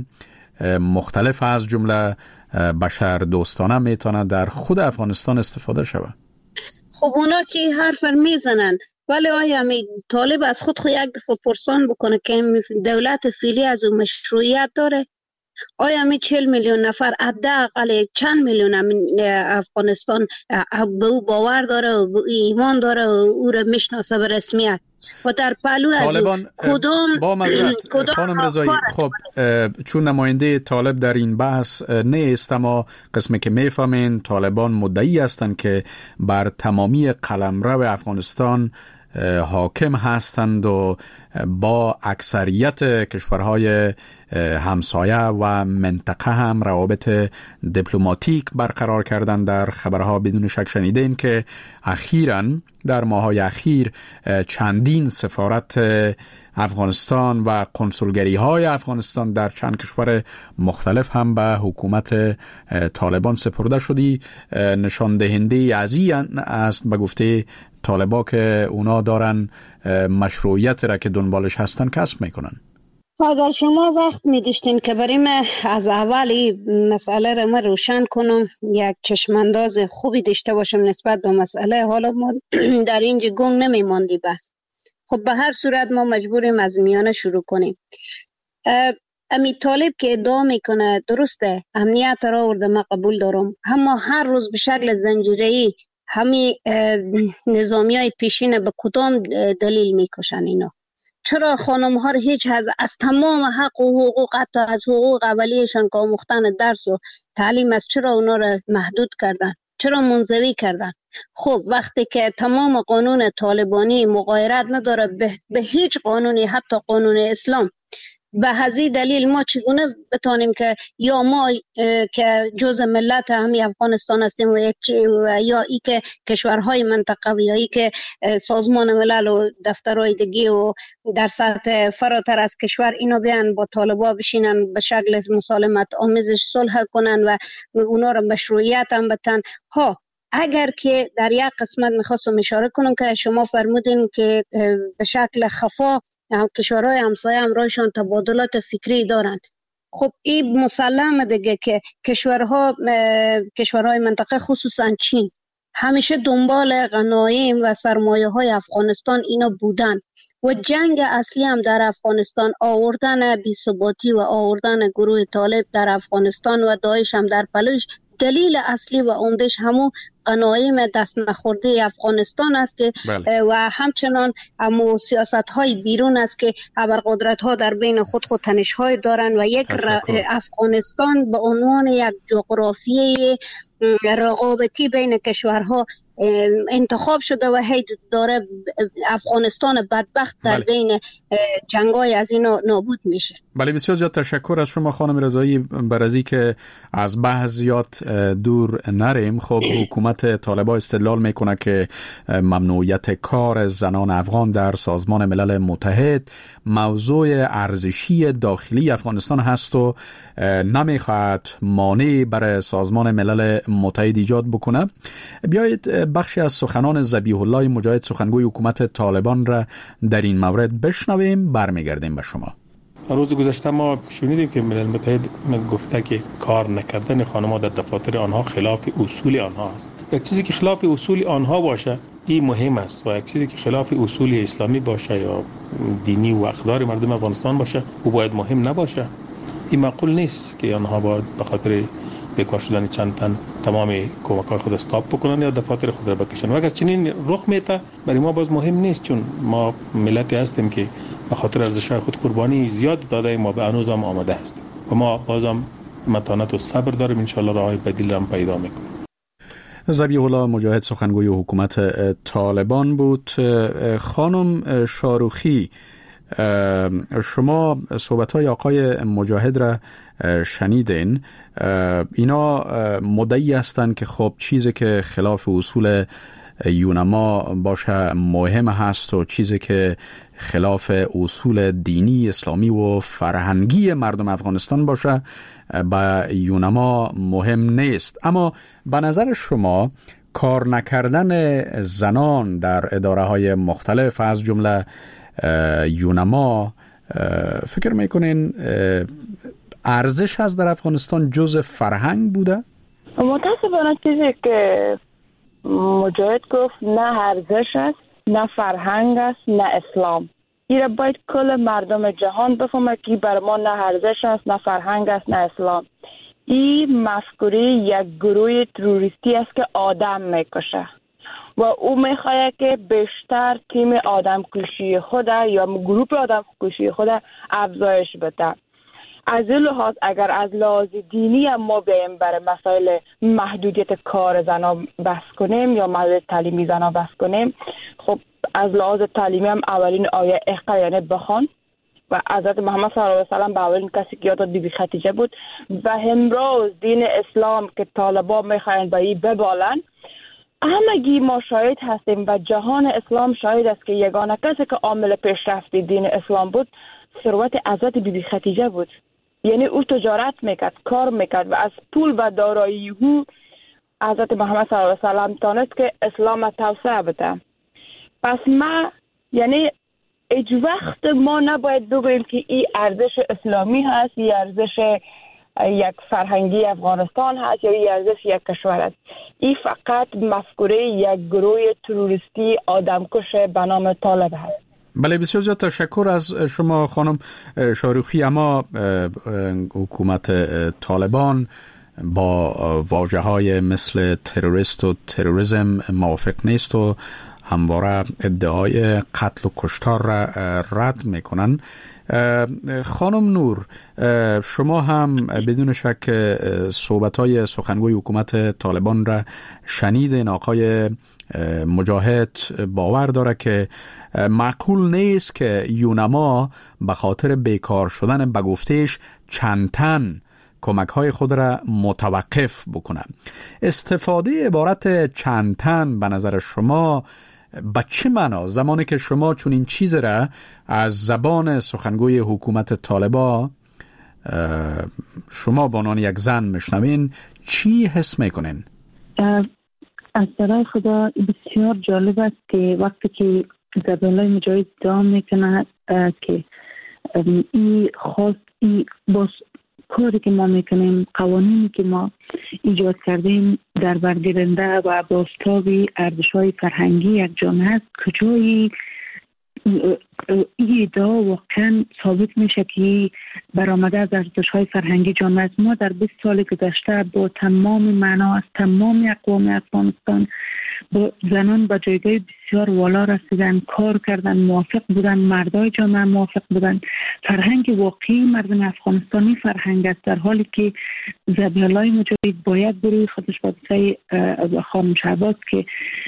S2: مختلف از جمله بشر دوستانه میتونه در خود افغانستان استفاده شود.
S8: خب اونا که حرف میزنن، ولی آیا طالب از خود یک دفعه پرسان بکنه که دولت فعلی از اون مشروعیت داره؟ آیا 40 میلیون نفر حداقل چند میلیون افغانستان به او باور داره و به او ایمان داره و او را میشناسه به رسمیت؟ و در پهلو از کدام
S2: با مزرد خانم رضایی، خب چون نماینده طالب در این بحث نیست، اما قسمی که میفهمین طالبان مدعی هستند که بر تمامی قلمرو افغانستان حاکم هستند و با اکثریت کشورهای همسایه و منطقه هم روابط دیپلماتیک برقرار کردن. در خبرها بدون شک شنیدیم که اخیراً در ماه‌های اخیر چندین سفارت افغانستان و کنسولگری های افغانستان در چند کشور مختلف هم به حکومت طالبان سپرده شدی. نشان دهنده از این است به گفته طالبا که اونا دارن مشروعیت را که دنبالش هستن کسب میکنن.
S8: اگر شما وقت می‌داشتین که بریم از اولی مسئله را من روشن کنم، یک چشمانداز خوبی داشته باشم نسبت به مسئله، حالا ما در اینجا گنگ نمیماندی بس. خب به هر صورت ما مجبوریم از میانه شروع کنیم. امی طالب که ادعا میکنه درسته، امنیت را آورده، من قبول دارم، اما هر روز به شکل زنجیره‌ای همین نظامیای پیشین به کدام دلیل میکشن اینا؟ چرا خانم ها هیچ از تمام حق و حقوق، حتی از حقوق اولیه‌شان که آموختن درس و تعلیم است، چرا اونا را محدود کردن؟ چرا منزوی کردن؟ خب وقتی که تمام قانون طالبانی مغایرت نداره به هیچ قانونی، حتی قانون اسلام، به هزی دلیل ما چگونه بتانیم که یا ما که جز ملت همی افغانستان هستیم و یا ای که کشورهای منطقه و یا ای که سازمان ملل و دفترهای دیگه و در سطح فراتر از کشور اینو بیان با طالبا بشینن به شکل مسالمت آمیزش صلح کنن و اونا را مشروعیت هم بتن. ها اگر که در یک قسمت میخواستم اشاره کنم که شما فرمودین که به شکل خفا کشورهای همسایه همراهشان تبادلات فکری دارن، خب این مسلم دیگه که کشورهای منطقه خصوصا چین همیشه دنبال غنایم و سرمایه های افغانستان اینا بودن و جنگ اصلی هم در افغانستان آوردن بی‌ثباتی و آوردن گروه طالب در افغانستان و داعش هم در پلوش دلیل اصلی و عمدش همون غنایم دست نخورده افغانستان است که و همچنان همون سیاست های بیرون است که ابرقدرت ها در بین خود تنش های دارن و یک افغانستان به عنوان یک جغرافیه رقابتی بین کشورها انتخاب شده و هی داره افغانستان بدبخت در بین جنگای از اینا نابود میشه.
S2: بله، بسیار زیاد تشکر از شما خانم رضایی. بر از اینکه از بحث زیاد دور نریم، خب حکومت طالبان استدلال میکنه که ممنوعیت کار زنان افغان در سازمان ملل متحد موضوع ارزشی داخلی افغانستان هست و نمیخواهد مانع برای سازمان ملل متحد ایجاد بکنه. بیایید بخشی از سخنان ذبیح الله مجاهد سخنگوی حکومت طالبان را در این مورد بشنویم، برمیگردیم به شما.
S7: روز گذشته ما شنیدیم که ملل متحد گفته که کار نکردن خانم‌ها در دفاتر آنها خلاف اصول آنها است. یک چیزی که خلاف اصول آنها باشه این مهم است و یک چیزی که خلاف اصول اسلامی باشه یا دینی و اقدار مردم افغانستان باشه او باید مهم نباشه. این معقول نیست که آنها باید به خاطر بیکار شدن چند تن تمام کمک‌های خود استاپ بکنن یا دفاتر خود را بکشن. و اگر چنین رخ میته برای ما باز مهم نیست، چون ما ملتی هستیم که به خاطر ارزش‌های خود قربانی زیاد داده، ما به هنوز هم آماده هستیم و ما بازم متانت و صبر داریم، ان شاء الله راههای بدیل هم پیدا میکنیم.
S2: ذبیح الله مجاهد سخنگوی حکومت طالبان بود. خانم شاروخی، شما صحبت‌های آقای مجاهد را شنیدین. اینا مدعی هستند که خب چیزی که خلاف اصول یونما باشه مهم هست و چیزی که خلاف اصول دینی اسلامی و فرهنگی مردم افغانستان باشه به یونما مهم نیست. اما به نظر شما کار نکردن زنان در اداره های مختلف از جمله یونما فکر میکنین ارزش هست در افغانستان جز فرهنگ بوده؟
S9: متاسفانه چیزی که مجاهد گفت نه ارزش است، نه فرهنگ است، نه اسلام. این باید کل مردم جهان بفهمه که بر ما نه ارزش است، نه فرهنگ است، نه اسلام. این مفکوره یک گروه تروریستی است که آدم میکشه و او میخواد که بیشتر تیم آدم کشی خود یا گروه آدم کشی خود افزایش بده. از این لحاظ اگر از لحاظ دینی هم ما بیاییم برای مسائل محدودیت کار زنان بحث کنیم یا محدودیت تعلیمی زنان بحث کنیم، خب از لحاظ تعلیمی هم اولین آیه اقرا یعنی بخوان و حضرت محمد صلی الله علیه و سلم به اولین کسی که یاد بیبی خدیجه بود و امروز دین اسلام که طالبان میخواین به این ببالن، همگی ما شاهد هستیم و جهان اسلام شاهد است که یگانه کسی که عامل پیشرفت دین اسلام بود ثروت حضرت بیبی خدیجه بود. یعنی او تجارت میکرد، کار میکرد و از پول و دارایی او حضرت محمد صلی الله علیه و سلم تانست که اسلام توسعه بده. پس ما یعنی هیچ وقت ما نباید بگوییم که این ارزش اسلامی هست، این ارزش یک فرهنگی افغانستان هست یا این ارزش یک کشور است. این فقط مفکوره یک گروه تروریستی آدمکش به نام طالب هست.
S2: بله، بسیار زیاد تشکر از شما خانم شاروخی. اما حکومت طالبان با واژه‌های مثل تروریست و تروریسم موافق نیست و همواره ادعای قتل و کشتار را رد میکنن. خانم نور، شما هم بدون شک صحبت‌های سخنگوی حکومت طالبان را شنیدین. آقای مجاهد باور داره که معقول نیست که یونما به خاطر بیکار شدن به گفتهش چند تن کمک‌های خود را متوقف بکنه. استفاده عبارت چند تن به نظر شما به چه معنا؟ زمانی که شما چون این چیز را از زبان سخنگوی حکومت طالبان شما به عنوان یک زن میشنوین، چی حس میکنین؟
S10: از طرف خدا بسیار جالب است که وقتی که ذبیح الله مجاهد ادعا میکنه که این خواست باز افکاری که ما میکنیم، قوانینی که ما ایجاد کردیم در برگیرنده و بازتابی ارزش‌های فرهنگی یک جامعه است، کجایی این ادعا واقعا ثابت میشه که برآمده از ارزش‌های فرهنگی جامعه است. ما در 20 سال گذشته با تمام معنا از تمام اقوام افغانستان با زنان به جایگاه بسیار والا رسیدن، کار کردن، موافق بودن، مردای جامعه موافق بودن. فرهنگ واقعی مردم افغانستانی فرهنگ است، در حالی که ذبیح الله مجاهد باید بروی خودش با بسای خانم شهباز که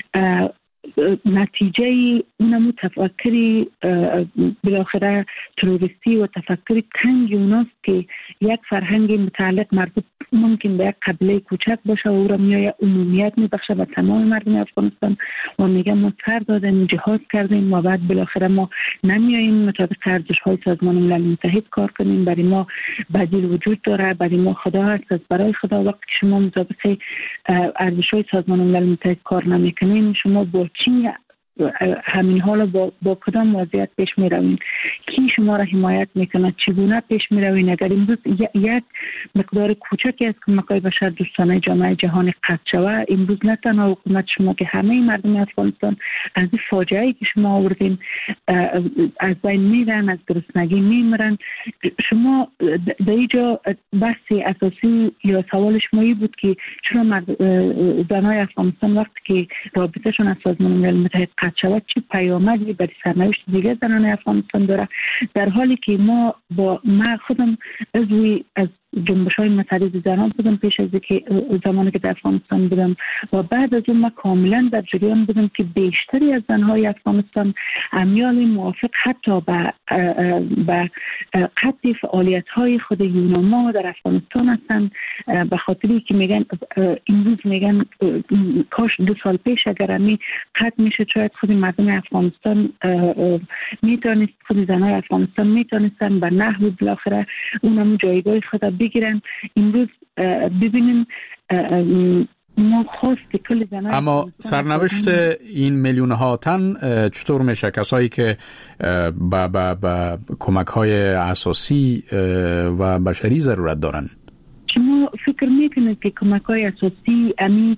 S10: نتیجه اونمو تفکری بالاخره تروریستی و تفکری تنگ اوناست که یک فرهنگ متعلق مربوط ممکن به یک قبیله کوچک باشه و او را میآید عمومیت میبخشه به تمام مردم افغانستان و میگه ما سر دادیم، جهاد کردیم و بعد بالاخره ما نمیاییم مطابق ارزش‌های سازمان ملل متحد کار کنیم، برای ما بدیل وجود داره، برای ما خدا هست، از برای خدا. وقتی که شما مطابق ارزش‌های سازمان ملل متحد کار نمیکنین، شما با چی همین حالا با کدام وضعیت پیش می روین؟ کی شما را حمایت میکنه؟ چگونه پیش می روین؟ اگر امروز یک مقدار کوچکی از کمک‌های بشر دوستانه جامعه جهانی قطع شود، امروز نه تنها حکومت شما که همه مردم افغانستان از این فاجعه‌ای که شما آوردین از بین میرن، از گرسنگی میمیرن. شما در اینجا بحث اساسی یا سوال شما این بود که چرا زنای افغانستان وقتی که رابطه‌شون از سازمان ملل متحد قطع شود چه پیامدی برای سرنوشت دیگه زنان افغانستان داره، در حالی که ما خودم از جنبش‌های مطرح زنان بودم پیش از که زمانی که در افغانستان بودم و بعد از اون ما کاملا در جریان بودم که بیشتری از زنهای افغانستان امیال موافق حتی به قطع فعالیت‌های خود یوناما در افغانستان هستند، به خاطری که میگن امروز میگن کاش 2 سال پیش اگر همی قطع میشه شاید خود مردم افغانستان میتونست، خود زنهای افغانستان میتونستن به نحو بالاخره اونم جایگاه خود بگیرن. امروز ببینیم ما خواست کل زنان،
S2: اما سرنوشت این میلیون ها تن چطور میشه؟ کسایی که با کمک های اساسی و بشری ضرورت دارن.
S10: شما فکر میکنید که کمک های اساسی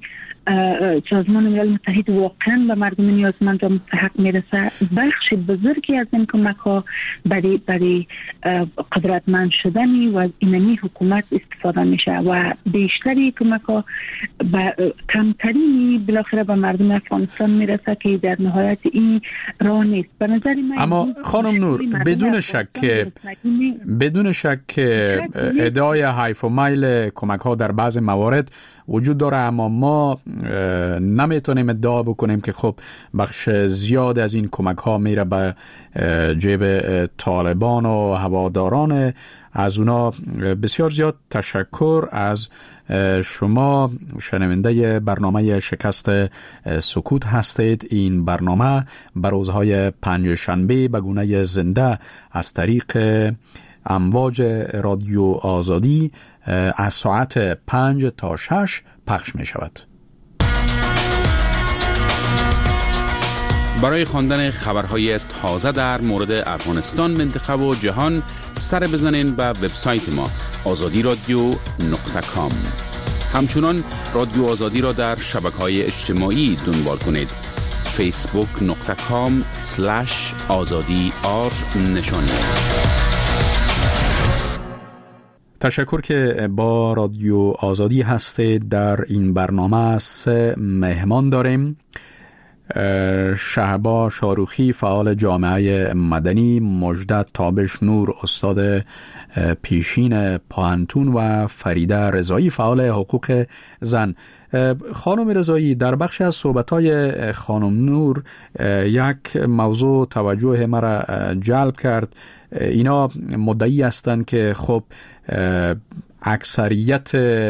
S10: سازمان ملل متحد واقعا به مردم نیازمند و مستحق میرسه؟ بخش بزرگی از این کمک ها برای قدرتمند شدن و اینمی حکومت استفاده میشه و بیشتری کمک ها کمتری بالاخره به مردم افغانستان میرسه که در نهایت این راه نیست به نظر من.
S2: اما خانم نور، بدون شک ادعای حیف و میل کمک ها در بعض موارد وجود داره، اما ما نمیتونیم ادعا بکنیم که خب بخش زیاد از این کمک ها میره به جیب طالبان و هواداران از اونا. بسیار زیاد تشکر از شما. شنونده برنامه شکست سکوت هستید. این برنامه بر روزهای پنجشنبه به گونه زنده از طریق امواج رادیو آزادی از ساعت 5 تا 6 پخش می شود.
S11: برای خواندن خبرهای تازه در مورد افغانستان، منطقه و جهان سر بزنین به وبسایت ما azadiradio.com. همچنان رادیو آزادی را در شبکه‌های اجتماعی دنبال کنید. facebook.com/azadi_r نشانی است.
S2: تشکر که با رادیو آزادی هستید. در این برنامه 3 مهمان داریم. شهبا شاروخی، فعال جامعه مدنی، مجدد تابش نور، استاد پیشین پانتون و فریده رضایی، فعال حقوق زن. خانم رضایی، در بخش از صحبت‌های خانم نور یک موضوع توجه مرا جلب کرد. اینا مدعی هستند که خب اکثریت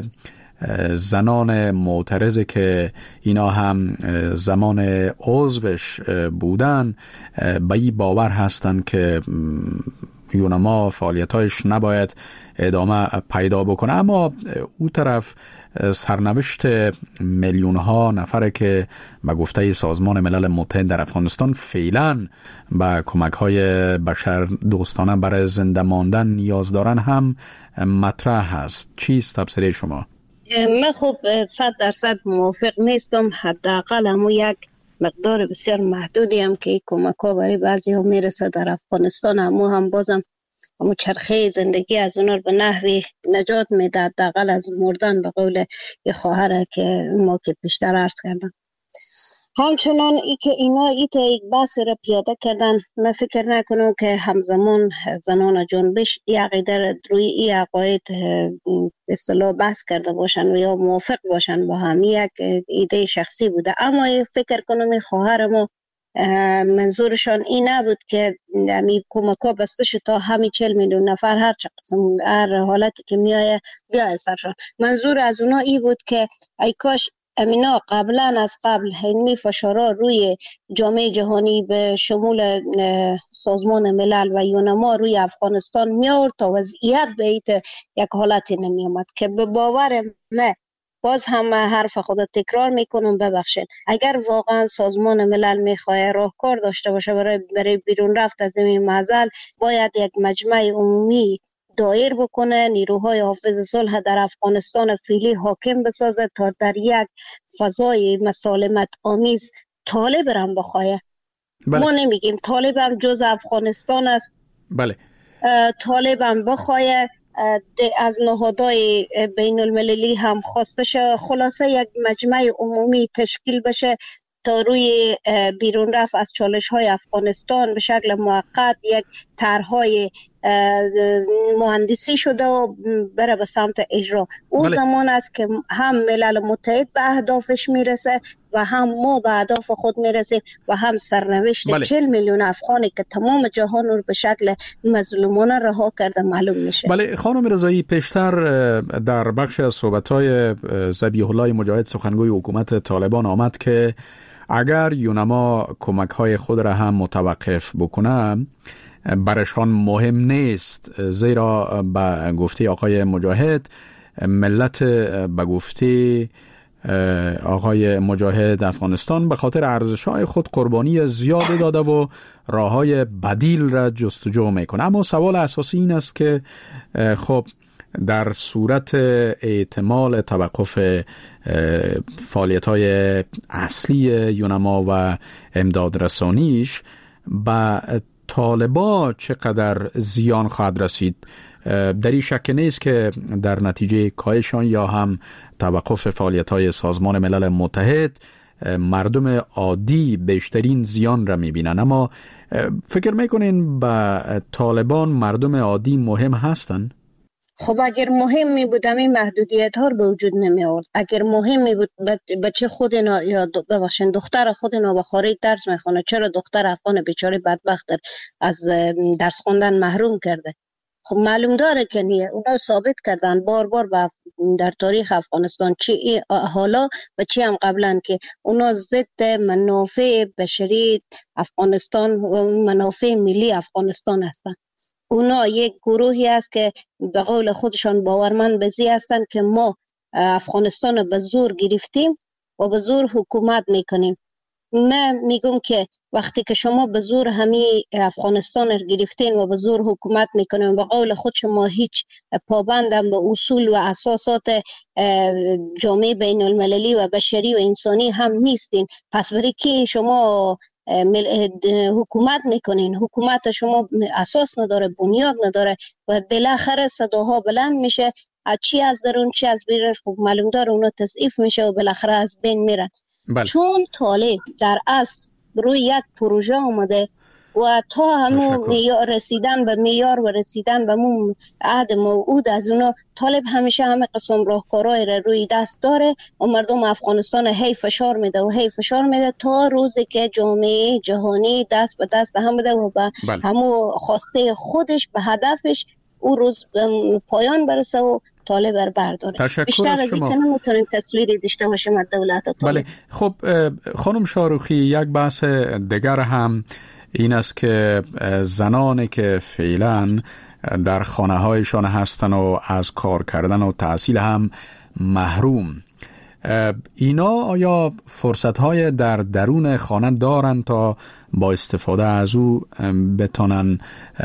S2: زنان معترضه که اینا هم زمان عضوش بودن به این باور هستن که یونما فعالیتایش نباید ادامه پیدا بکنه، اما او طرف سرنوشت میلیون ها نفره که به گفته سازمان ملل متحد در افغانستان فعلا به کمک های بشر دوستانه برای زنده ماندن نیاز دارن هم مطرح هست. چیست تبصره شما؟
S8: من خب 100% موافق نیستم. حداقل همون یک مقدار بسیار محدودی هم که کمک ها برای بعضی ها میرسه در افغانستان، هم بازم همون چرخه زندگی از اونها به نحوی نجات میده، حداقل از مردن، به قول یه خواهره که ما که پیشتر عرض کردم. همچنان ای که اینا یک بحث را پیاده کردن، من فکر نکنم که همزمان زنان جنبش ای عقیده روی ای عقاید اصطلاح بحث کرده باشن و یا موافق باشن با هم. یک ایده شخصی بوده، اما فکر کنم این خواهر ما منظورشان این نبود که می کمک ها بسته شد تا همین 40 میلیون نفر هر چه قسم هر حالتی که میایه بیای سرشان. منظور از اونا ای بود که ای کاش امینا قبلا از قبل هنمی فشارا روی جامعه جهانی به شمول سازمان ملل و یونما روی افغانستان می آورد تا وضعیت به یک حالتی نمی آمد که به باور من، باز هم حرف خود تکرار میکنم، ببخشید، اگر واقعا سازمان ملل میخواه راهکار داشته باشه برای بیرون رفت از این معضل، باید یک مجمع عمومی دایر بکنه، نیروهای حافظ صلح در افغانستان فعلی حاکم بسازه تا در یک فضای مسالمت آمیز طالب رم بخواه. بله. ما نمیگیم طالب هم جز افغانستان است.
S2: بله.
S8: طالب هم بخواه از نهادهای بین المللی هم خواسته شه، خلاصه یک مجمع عمومی تشکیل بشه تا روی بیرون رفت از چالش های افغانستان به شکل موقت یک طرحهای مهندسی شده و بره به سمت اجرا. اون زمان است که هم ملل متحد به اهدافش میرسه و هم ما به اهداف خود میرسیم و هم سرنوشت 40 میلیون افغانی که تمام جهان رو به شکل مظلومانه رها کرده معلوم میشه.
S2: بله خانم رضایی، پیشتر در بخش از صحبت‌های ذبیح الله مجاهد سخنگوی حکومت طالبان آمد که اگر یونما کمک‌های خود را هم متوقف بکنه برشان مهم نیست، زیرا به گفته آقای مجاهد ملت به گفته آقای مجاهد افغانستان به خاطر ارزش‌های خود قربانی زیاد داده و راه‌های بدیل را جستجو میکنه. اما سوال اساسی این است که خب در صورت احتمال توقف فعالیت‌های اصلی یونما و امداد رسانیش به طالبا چقدر زیان خواهد رسید؟ در این شک نیست که در نتیجه کاهشان یا هم توقف فعالیت‌های سازمان ملل متحد مردم عادی بیشترین زیان را می‌بینن. اما فکر می‌کنین به طالبان مردم عادی مهم هستند؟
S8: خب اگر مهم می بود این محدودیت ها رو به وجود نمی آورد. اگر مهم می بود بچه خود اینا یا ببخشید دختر خود اینا به خارج درس میخونه، چرا دختر افغان بیچاره بدبخت از درس خوندن محروم کرده؟ خب معلوم داره که نیه. اونا ثابت کردن بار بار در تاریخ افغانستان، چی حالا و چی هم قبلا، که اونا ضد منافع بشری افغانستان و منافع ملی افغانستان هستن. اونا یک گروهی است که به قول خودشان باورمند به زی هستند که ما افغانستان رو به زور گرفتیم و به زور حکومت میکنیم. من میگم که وقتی که شما به زور همی افغانستان رو گرفتین و به زور حکومت میکنین، به قول خود شما هیچ پابندم به اصول و اساسات جامعه بین المللی و بشری و انسانی هم نیستین، پس برای کی شما حکومت میکنین؟ حکومت شما اساس نداره، بنیاد نداره و بالاخره صداها بلند میشه، چی از درون چی از بیرون. خب معلوم داره اونا تضعیف میشه و بالاخره از بین میرن. چون طالب در اصل روی یک پروژه آمده و تا همون معیار رسیدن به معیار و رسیدن به اون عهد موعود از اونا، طالب همیشه همه قسم راهکارهای را روی دست داره و مردم افغانستان هی فشار میده و هی فشار میده تا روزی که جامعه جهانی دست به دست هم بده و به همون خواسته خودش به هدفش او روز پایان برسه و طالب برداره. بیشتر از این که نمیتونیم تصویری داشته باشیم از دولت طالب.
S2: بله خب خانم شاروخی، یک بحث دیگر هم این است که زنانی که فعلا در خانه هایشان هستن و از کار کردن و تحصیل هم محروم. اینا آیا فرصت‌های در درون خانه دارن تا با استفاده از او بتونن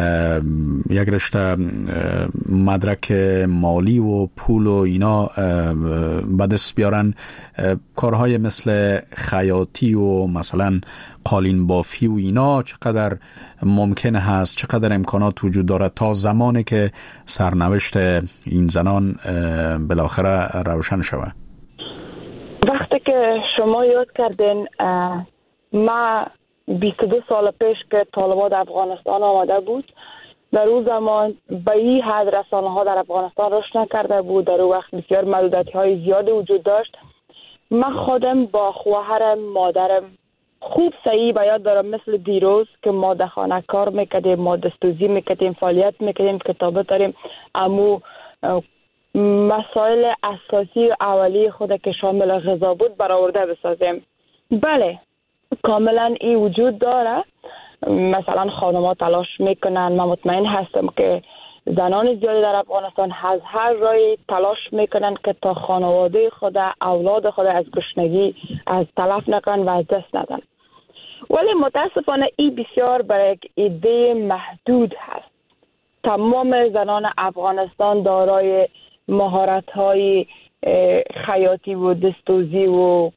S2: یک رشته مدرک مالی و پول و اینا به دست بیارن؟ کارهای مثل خیاطی و مثلا قالین بافی و اینا چقدر ممکن هست، چقدر امکانات وجود داره تا زمانی که سرنوشت این زنان بالاخره روشن شود؟
S9: وقتی که شما یاد کردین، ما 22 سال پیش که طالبان افغانستان آمده بود، در اون زمان به این حد رسانه ها در افغانستان رشد نکرده بود. در اون وقت بسیار محدودیت های زیادی وجود داشت. من خودم با خواهرم، مادرم خوب صحیح به یاد دارم، مثل دیروز که ما در خانه کار میکردیم، ما دستوزی میکردیم، فعالیت میکردیم، کتابت داریم، امو مسائل اساسی و اولیه خود که شامل غذا بود برآورده بسازیم. بله، کاملا این وجود داره. مثلا خانم‌ها تلاش میکنن. من مطمئن هستم که زنان زیادی در افغانستان از هر راهی تلاش میکنن که تا خانواده خود، اولاد خود از گشنگی از تلف نکنن و از دست ندن. ولی متاسفانه این بسیار برای یک ایده محدود هست. تمام زنان افغانستان دارای مهارت‌های خیاطی و دستوزی و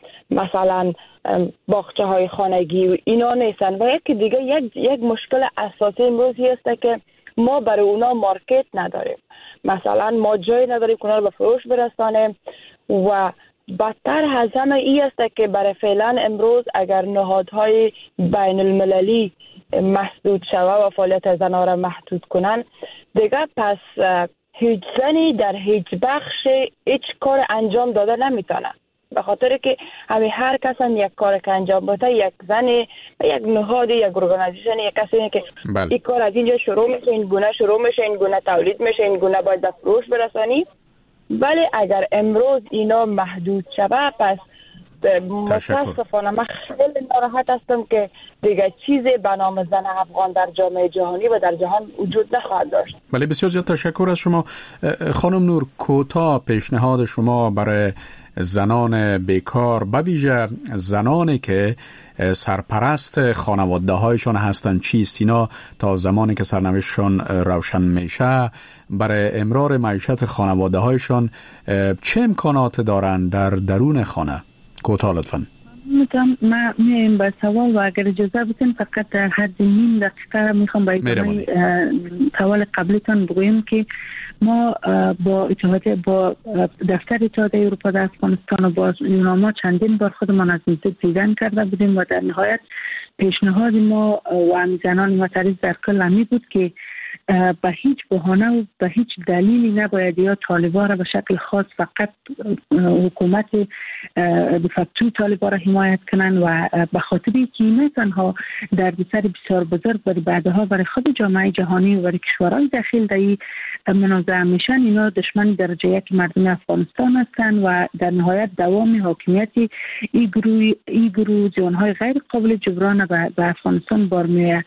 S9: مثلا باغچه‌های خانگی و اینا نیستن. و یکی دیگه یک مشکل اساسی امروزی است که ما برای اونا مارکت نداریم. مثلا ما جایی نداریم که اونا رو به فروش برسانیم و بدتر از همه این است که برای فعلا امروز اگر نهادهای بین المللی محدود شود و فعالیت زنها را محدود کنن، دیگه پس هیچ زنی در هیچ بخش هیچ کار انجام داده نمیتونه. به خاطر که همین هر کس هم یک کار که انجام بده، یک زنی، یک نهاد، یک ارگانیزیشن، یک کسی که این کار از اینجا شروع میشه، این گونه شروع میشه، این گونه تولید میشه، این گونه باید به فروش برسانی. ولی اگر امروز اینا محدود شود، پس متاسفانه من خیلی ناراحت هستم که دیگه چیزی به نام زن افغان در جامعه جهانی و در جهان وجود نخواهد داشت.
S2: بله، بسیار زیاد تشکر از شما. خانم نور، کوتاه پیشنهاد شما برای زنان بیکار، به ویژه زنانی که سرپرست خانواده هایشان هستند، چیست؟ اینا تا زمانی که سرنوشتشان روشن میشه برای امرار معیشت خانواده هایشان چه امکانات دارند در درون خانه؟ کوتاه لطفاً.
S10: من میایم به سوال و اگر اجازه بدین فقط در حد نیم دقیقه میخوام با ادامه سوال قبلیتان بگویم که ما با دفتر اتحادیه اروپا در افغانستان و با یوناما چندین بار خودمان از نزدیک دیدن کرده بودیم و در نهایت پیشنهاد ما و زنان معترض در کل همی بود که به هیچ بهانه و به هیچ دلیلی نباید یا طالبان را به شکل خاص فقط حکومت دفاعی طالبان را حمایت کنند و به خاطری که این تنها دردسر بسیار بزرگ برای بعدها برای خود جامعه جهانی و برای کشورهای داخل در این منازعه میشن. اینا دشمن درجه یک مردم افغانستان هستند و در نهایت دوام حاکمیت این گروه زیانهای غیر قابل جبران به افغانستان بار میآید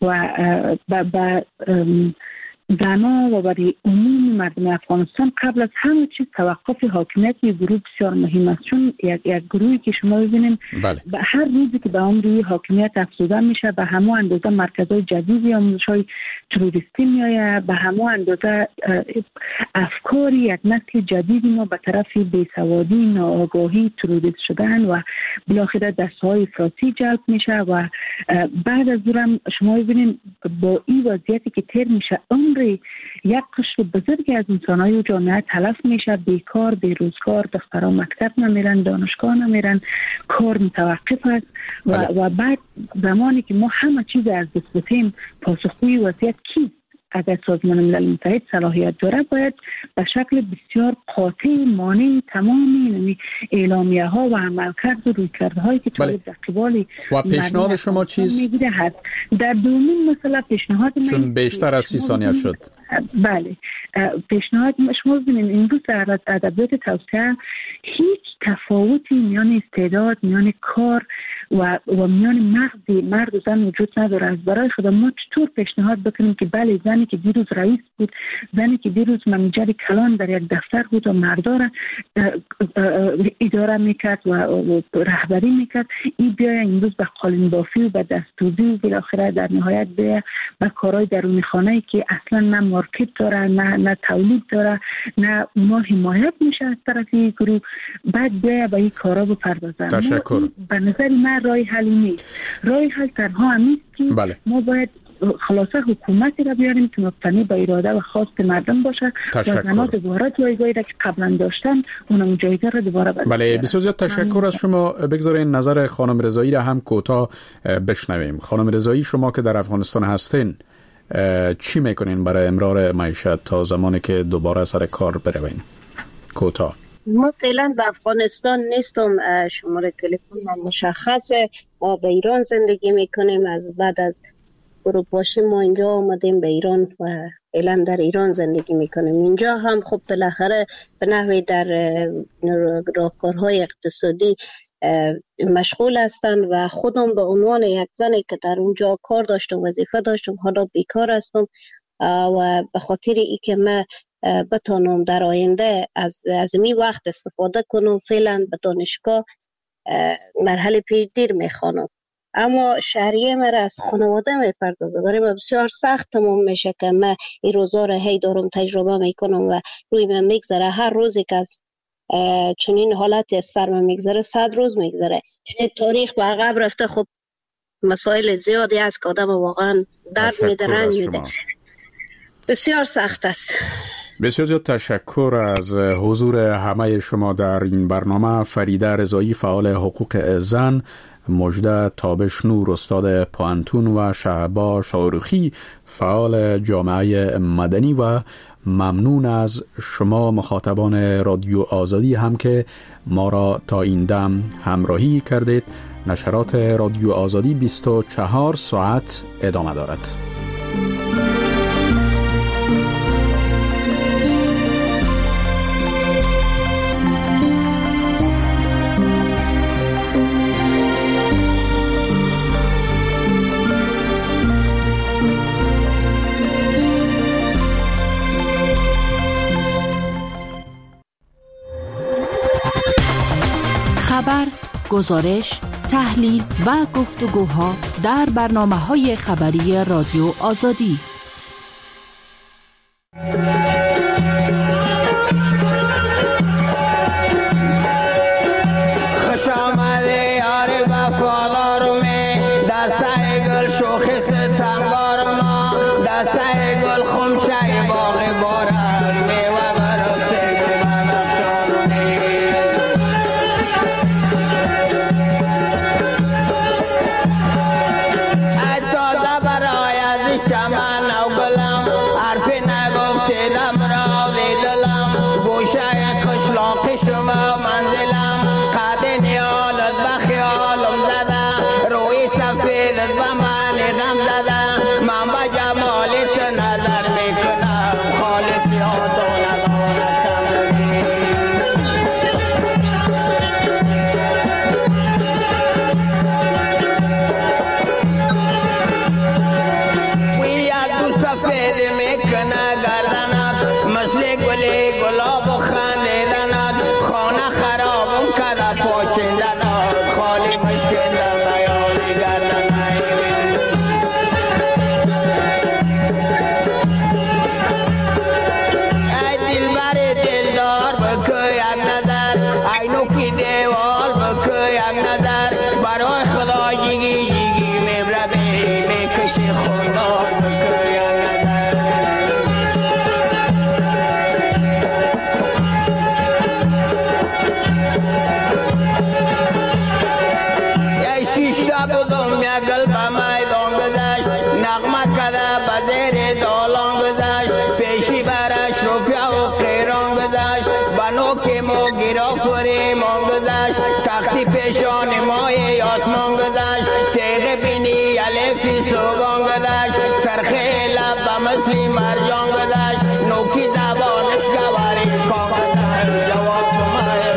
S10: و زنان و برای عموم مردم افغانستان قبل از همه چیز توقف حاکمیت یک گروه بسیار مهم است، چون یک گروهی که شما ببینید به هر روزی که به اون روی حاکمیت افزوده میشه به همون اندازه مرکزهای جدیدی آموزش‌های تروریستی میآید، به همون اندازه افکاری یک نسل جدیدی ما به طرف بیسوادی، ناآگاهی، تروریست شدن و بالاخره دسته‌های افراطی جلب میشه و بعد از اون شما ببینید با این وضعیتی که تر میشه عمر یک قشر بزرگی از انسان‌های و جامعه تلف میشه، بیکار، بیروزگار، دخترها مکتب نمیرن، دانشگاه نمیرن، کار متوقف است و بعد زمانی که ما همه چیز از دست بدیم پاسخگوی وضعیت کیست؟ اگر سازمان ملل متحد صلاحیت داره باید به شکل بسیار قاطع مانع تمامی اعلامیه ها و عملکرد و رویکردهای هایی که طالب در قبال
S2: و پیشنهاد شما چیست؟
S10: در دومین مسئله پیشنهاد من
S2: چون بیشتر از 30 ثانیه شد
S10: بله، پیشنهاد شما ببینید امروز در ادبیات توسعه هیچ تفاوتی میان استعداد، میان کار و میان مغز مرد و زن وجود نداره. از برای خدا ما چطور پیشنهاد بکنیم که بله، زنی که دیروز رئیس بود، زنی که دیروز منیجر کلان در یک دفتر بود و مردا را اداره میکرد و رهبری میکرد، این بیاید امروز به قالین بافی و به دستوزی و بالاخره در نهایت بیاید به کارهای درون خانه‌ای که اصلا نه مارکت داره، نه تولید داره، نه اونا حمایت میشه از طرف گروه، بعد بیاید به این کارا بپردازن.
S2: تشکر.
S10: به نظر من راه حلی نیست. راه حل تنها همیست که ما باید خلاصه حکومتی را بیاریم که مبتنی به اراده و خواست مردم باشه و زنان دوباره جایگاهی را که قبلا داشتن اونم جایگاه را دوباره بدن.
S2: بله، بسیار زیاد تشکر از شما. بگذارین نظر خانم رضایی را هم کوتاه بشنویم. خانم رضایی، شما که در افغانستان هستین چی میکنین برای امرار معیشت تا زمانی که دوباره سر کار بروین؟ کوتاه.
S8: ما فعلا به افغانستان نیستم، شماره تلفن هم مشخصه. ما به ایران زندگی میکنیم. از بعد از فروپاشی ما اینجا آمدیم به ایران و فعلا در ایران زندگی میکنیم. اینجا هم خب بالاخره به نحوی در راهکارهای اقتصادی مشغول هستن و خودم به عنوان یک زنی که در اونجا کار داشتم، وظیفه داشتم، حالا بیکار هستم و به خاطر ای که من بتانم در آینده از این وقت استفاده کنم، فعلا به دانشگاه مرحله پیشگیر میخوانم. اما شهریه مرا از خانواده میپردازه. برای من بسیار سخت تمام میشه که من این روزا را هی دارم تجربه میکنم و روی من میگذره. هر روزی که از چنین حالت از سر من میگذره 100 روز میگذره. یعنی تاریخ به عقب رفته. خب مسائل زیادی هست که آدم واقعا درد میده، رنج میده. بسیار سخت است.
S2: بسیار زیاد تشکر از حضور همه شما در این برنامه. فریده رضایی، فعال حقوق زن، مجده تابش نور، استاد پوانتون و شهبا شاروخی، فعال جامعه مدنی و ممنون از شما مخاطبان رادیو آزادی هم که ما را تا این دم همراهی کردید. نشرات رادیو آزادی 24 ساعت ادامه دارد.
S12: خبر، گزارش، تحلیل و گفتگوها در برنامه‌های خبری رادیو آزادی.
S13: پیشان مای آسمان گذشت، تیغ بینی الفی صبحان گذشت، چرخه لب به مثل مرجان گذشت نوکی زبانش گواری کامدن جواب شما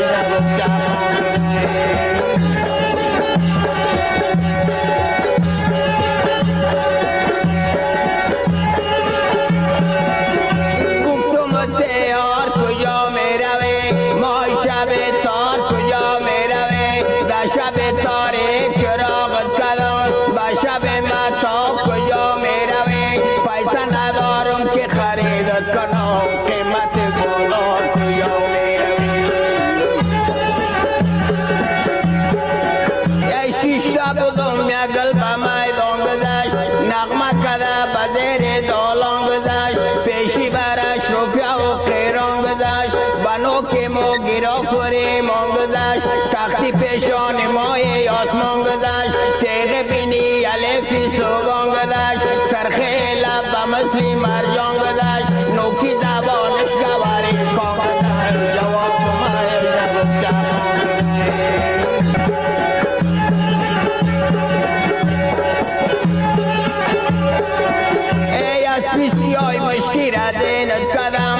S13: گفتم تیار کجا می روی مای شب تار کجا می روی در شب تاریک چراغت کدام به شب متاب کجا می روی پیسه ندارم که خریدت کنم قیمت گلار کجا می روی یک شیشتا بودم یک گل به میدان گذشت نغمه کده به زیر دالان گذشت پیشی برش روپیه و قیران گذشت بنو که ما گرافوری مان گذشت تختی پیشان مای آسمان گذشت تیغ بینی الفی سوگان گذشت سرخه لب به مثل مرجان گذشت نوکی زبانش گواری کامدن جواب شما ای از پیسی های مشکی را دینت کدم